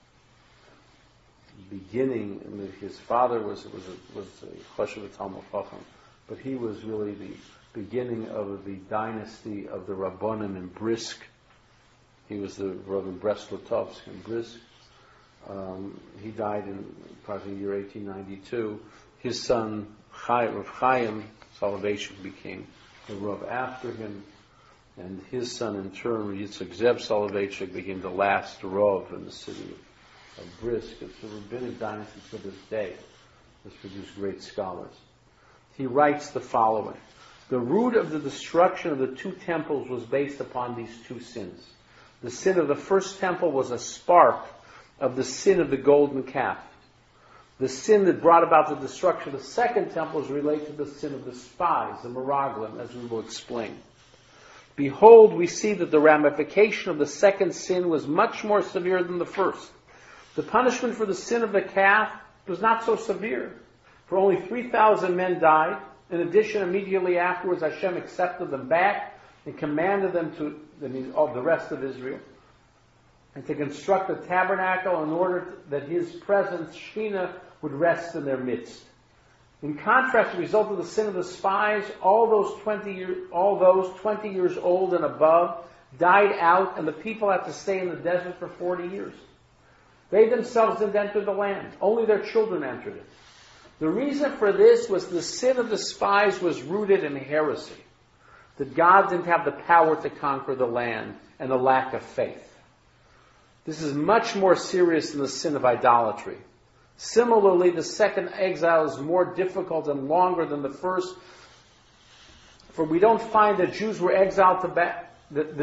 beginning. His father was a Choshev Talmud Chacham, but he was really the beginning of the dynasty of the Rabbanim in Brisk. He was the Rav in Brest-Litovsk in Brisk. He died in probably the year 1892. His son, Rav Chaim Soloveitchik, became the Rav after him, and his son in turn, Yitzchak Zev Soloveitchik, became the last Rav in the city of Brisk. It's a rabbinic dynasty to this day. Has produced great scholars. He writes the following. The root of the destruction of the two temples was based upon these two sins. The sin of the first temple was a spark of the sin of the golden calf. The sin that brought about the destruction of the second temple is related to the sin of the spies, the Meraglim, as we will explain. Behold, we see that the ramification of the second sin was much more severe than the first. The punishment for the sin of the calf was not so severe, for only 3,000 men died. In addition, immediately afterwards, Hashem accepted them back and commanded them to, the rest of Israel, and to construct a tabernacle in order that His presence, Shekhinah, would rest in their midst. In contrast, the result of the sin of the spies, all those 20 years old and above died out, and the people had to stay in the desert for 40 years. They themselves didn't enter the land; only their children entered it. The reason for this was the sin of the spies was rooted in heresy, that God didn't have the power to conquer the land, and the lack of faith. This is much more serious than the sin of idolatry. Similarly, the second exile is more difficult and longer than the first, for we don't find that Jews were exiled to the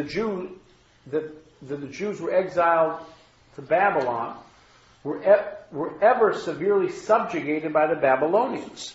Jews were exiled to Babylon were ever severely subjugated by the Babylonians.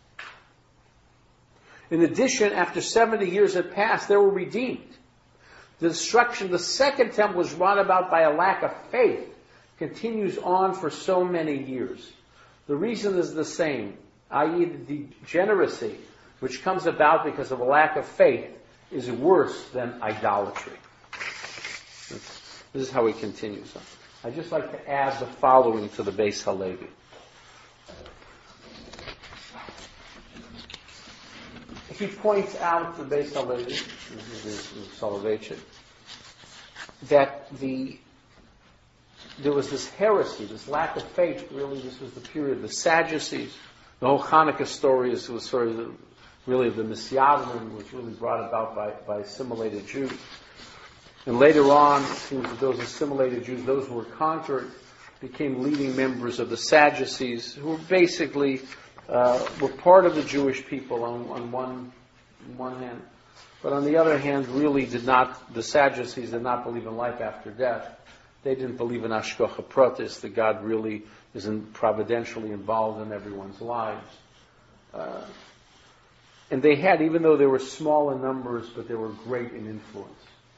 In addition, after 70 years had passed, they were redeemed. The destruction of the second temple was brought about by a lack of faith, continues on for so many years. The reason is the same, i.e. the degeneracy which comes about because of a lack of faith is worse than idolatry. This is how he continues on. I'd just like to add the following to the Beis Halevi. He points out, the Beis Halevi, Soloveitchik, that there was this heresy, this lack of faith. Really, this was the period of the Sadducees. The whole Hanukkah story was sort of really the Messianism was really brought about by assimilated Jews. And later on, it seems that those assimilated Jews, those who were conquered, became leading members of the Sadducees, who were basically were part of the Jewish people on one hand, but on the other hand, really the Sadducees did not believe in life after death. They didn't believe in Hashgacha Pratis, that God really isn't providentially involved in everyone's lives. And they had, even though they were small in numbers, but they were great in influence.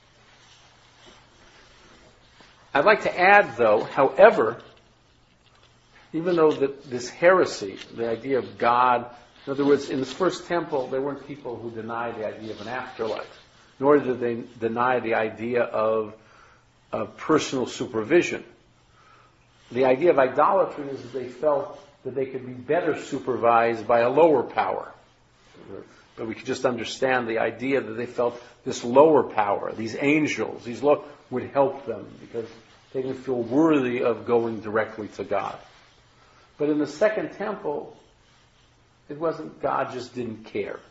I'd like to add, though, however, even though this heresy, the idea of God, in other words, in the first temple, there weren't people who denied the idea of an afterlife, nor did they deny the idea of personal supervision. The idea of idolatry is that they felt that they could be better supervised by a lower power. But we could just understand the idea that they felt this lower power, these angels, would help them because they didn't feel worthy of going directly to God. But in the second temple, it wasn't, God just didn't care.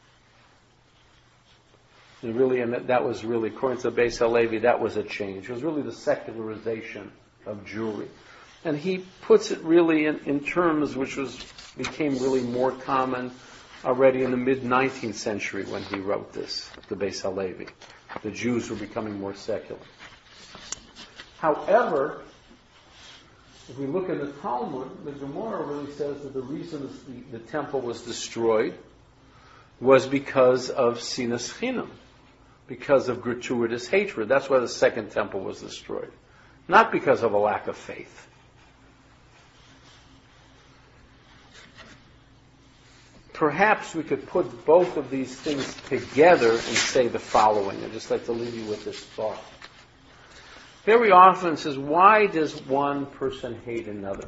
And that was really, according to Beis Halevi, that was a change. It was really the secularization of Jewry. And he puts it really in terms which became really more common already in the mid-19th century when he wrote this, the Beis Halevi. The Jews were becoming more secular. However, if we look at the Talmud, the Gemara really says that the reason the temple was destroyed was because of sinas chinam, because of gratuitous hatred. That's why the second temple was destroyed. Not because of a lack of faith. Perhaps we could put both of these things together and say the following. I'd just like to leave you with this thought. Very often it says, why does one person hate another?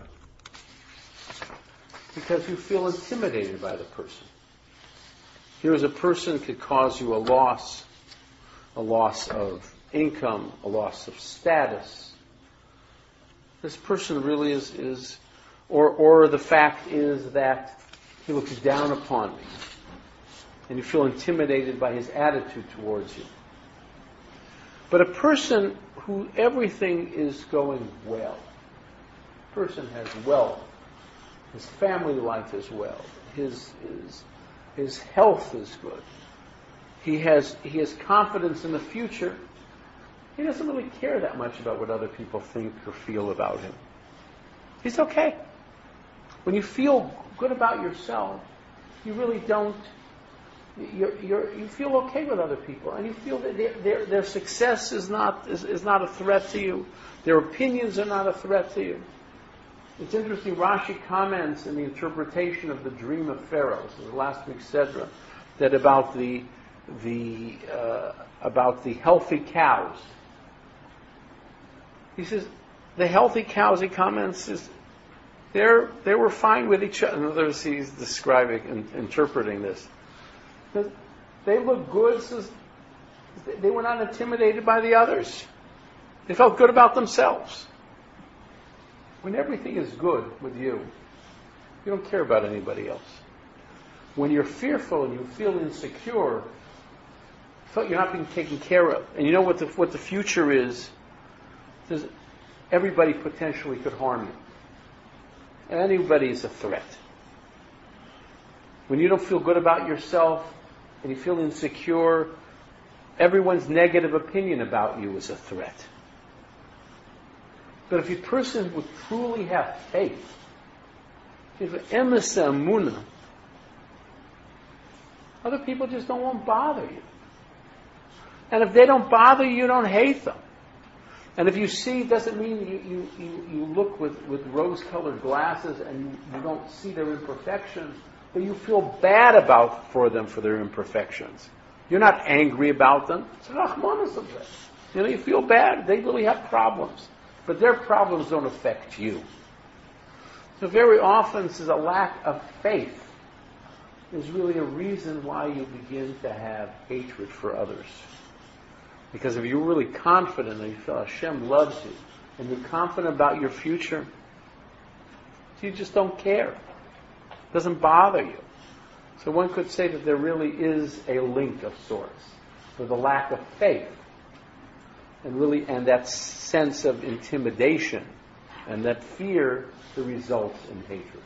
Because you feel intimidated by the person. Here's a person could cause you a loss of income, a loss of status. This person really is or the fact is that he looks down upon me. And you feel intimidated by his attitude towards you. But a person who everything is going well, a person has wealth, his family life is well, his health is good, he has confidence in the future, he doesn't really care that much about what other people think or feel about him. He's okay. When you feel good about yourself, you really don't. You feel okay with other people, and you feel that their success is not a threat to you. Their opinions are not a threat to you. It's interesting. Rashi comments in the interpretation of the dream of Pharaoh. This is last week's Sedra, that about the healthy cows. He says the healthy cows. He comments is they were fine with each other. In other words, he's describing and interpreting this. They look good, says they were not intimidated by the others. They felt good about themselves. When everything is good with you, you don't care about anybody else. When you're fearful and you feel insecure, you feel you're not being taken care of, and you know what the future is, everybody potentially could harm you. And anybody is a threat. When you don't feel good about yourself and you feel insecure, everyone's negative opinion about you is a threat. But if a person would truly have faith, if emes emunah, other people just won't bother you. And if they don't bother you, you don't hate them. And if you see, it doesn't mean you look with rose-colored glasses and you don't see their imperfections, but you feel bad for them for their imperfections. You're not angry about them. It's rachmanas of them. You feel bad. They really have problems. but their problems don't affect you. So very often, this is a lack of faith is really a reason why you begin to have hatred for others. Because if you're really confident and you feel Hashem loves you, and you're confident about your future, you just don't care. It doesn't bother you. So one could say that there really is a link of sorts with the lack of faith, and that sense of intimidation, and that fear that results in hatred.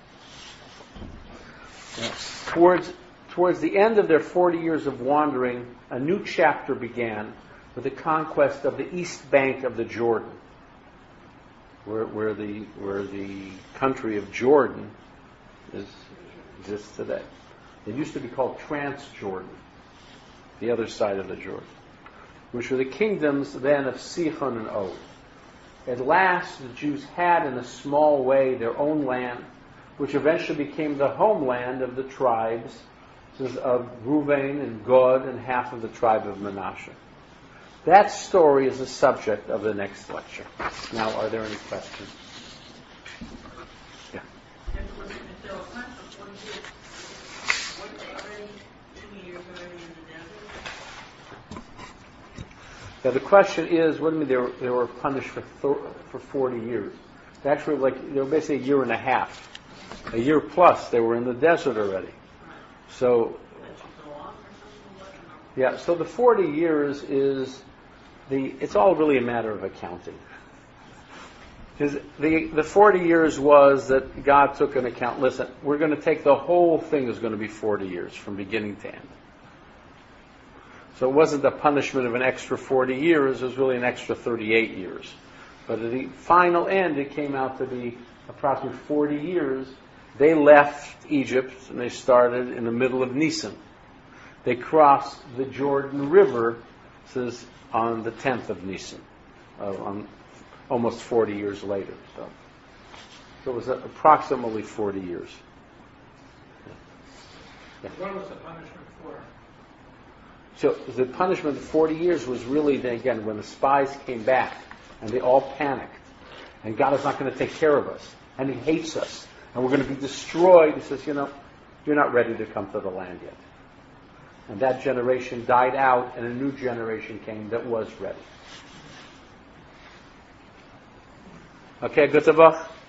Now, towards the end of their 40 years of wandering, a new chapter began with the conquest of the east bank of the Jordan, where the country of Jordan exists today. It used to be called Transjordan, the other side of the Jordan, which were the kingdoms then of Sichon and Og. At last, the Jews had, in a small way, their own land, which eventually became the homeland of the tribes of Reuven and Gad and half of the tribe of Manasseh. That story is the subject of the next lecture. Now, are there any questions? Yeah. Yeah, the question is, what do you mean they were punished for 40 years? Actually, they were basically a year and a half. A year plus, they were in the desert already. So, yeah, so the 40 years is it's all really a matter of accounting. Because the 40 years was that God took an account, listen, we're going to take the whole thing is going to be 40 years from beginning to end. So it wasn't the punishment of an extra 40 years, it was really an extra 38 years. But at the final end, it came out to be approximately 40 years. They left Egypt and they started in the middle of Nisan. They crossed the Jordan River, says, on the 10th of Nisan, on almost 40 years later. So it was approximately 40 years. Yeah. What was the punishment for? So the punishment of 40 years was really, again, when the spies came back and they all panicked. And God is not going to take care of us. And He hates us. And we're going to be destroyed. He says, you're not ready to come to the land yet. And that generation died out, and a new generation came that was ready. Okay, good to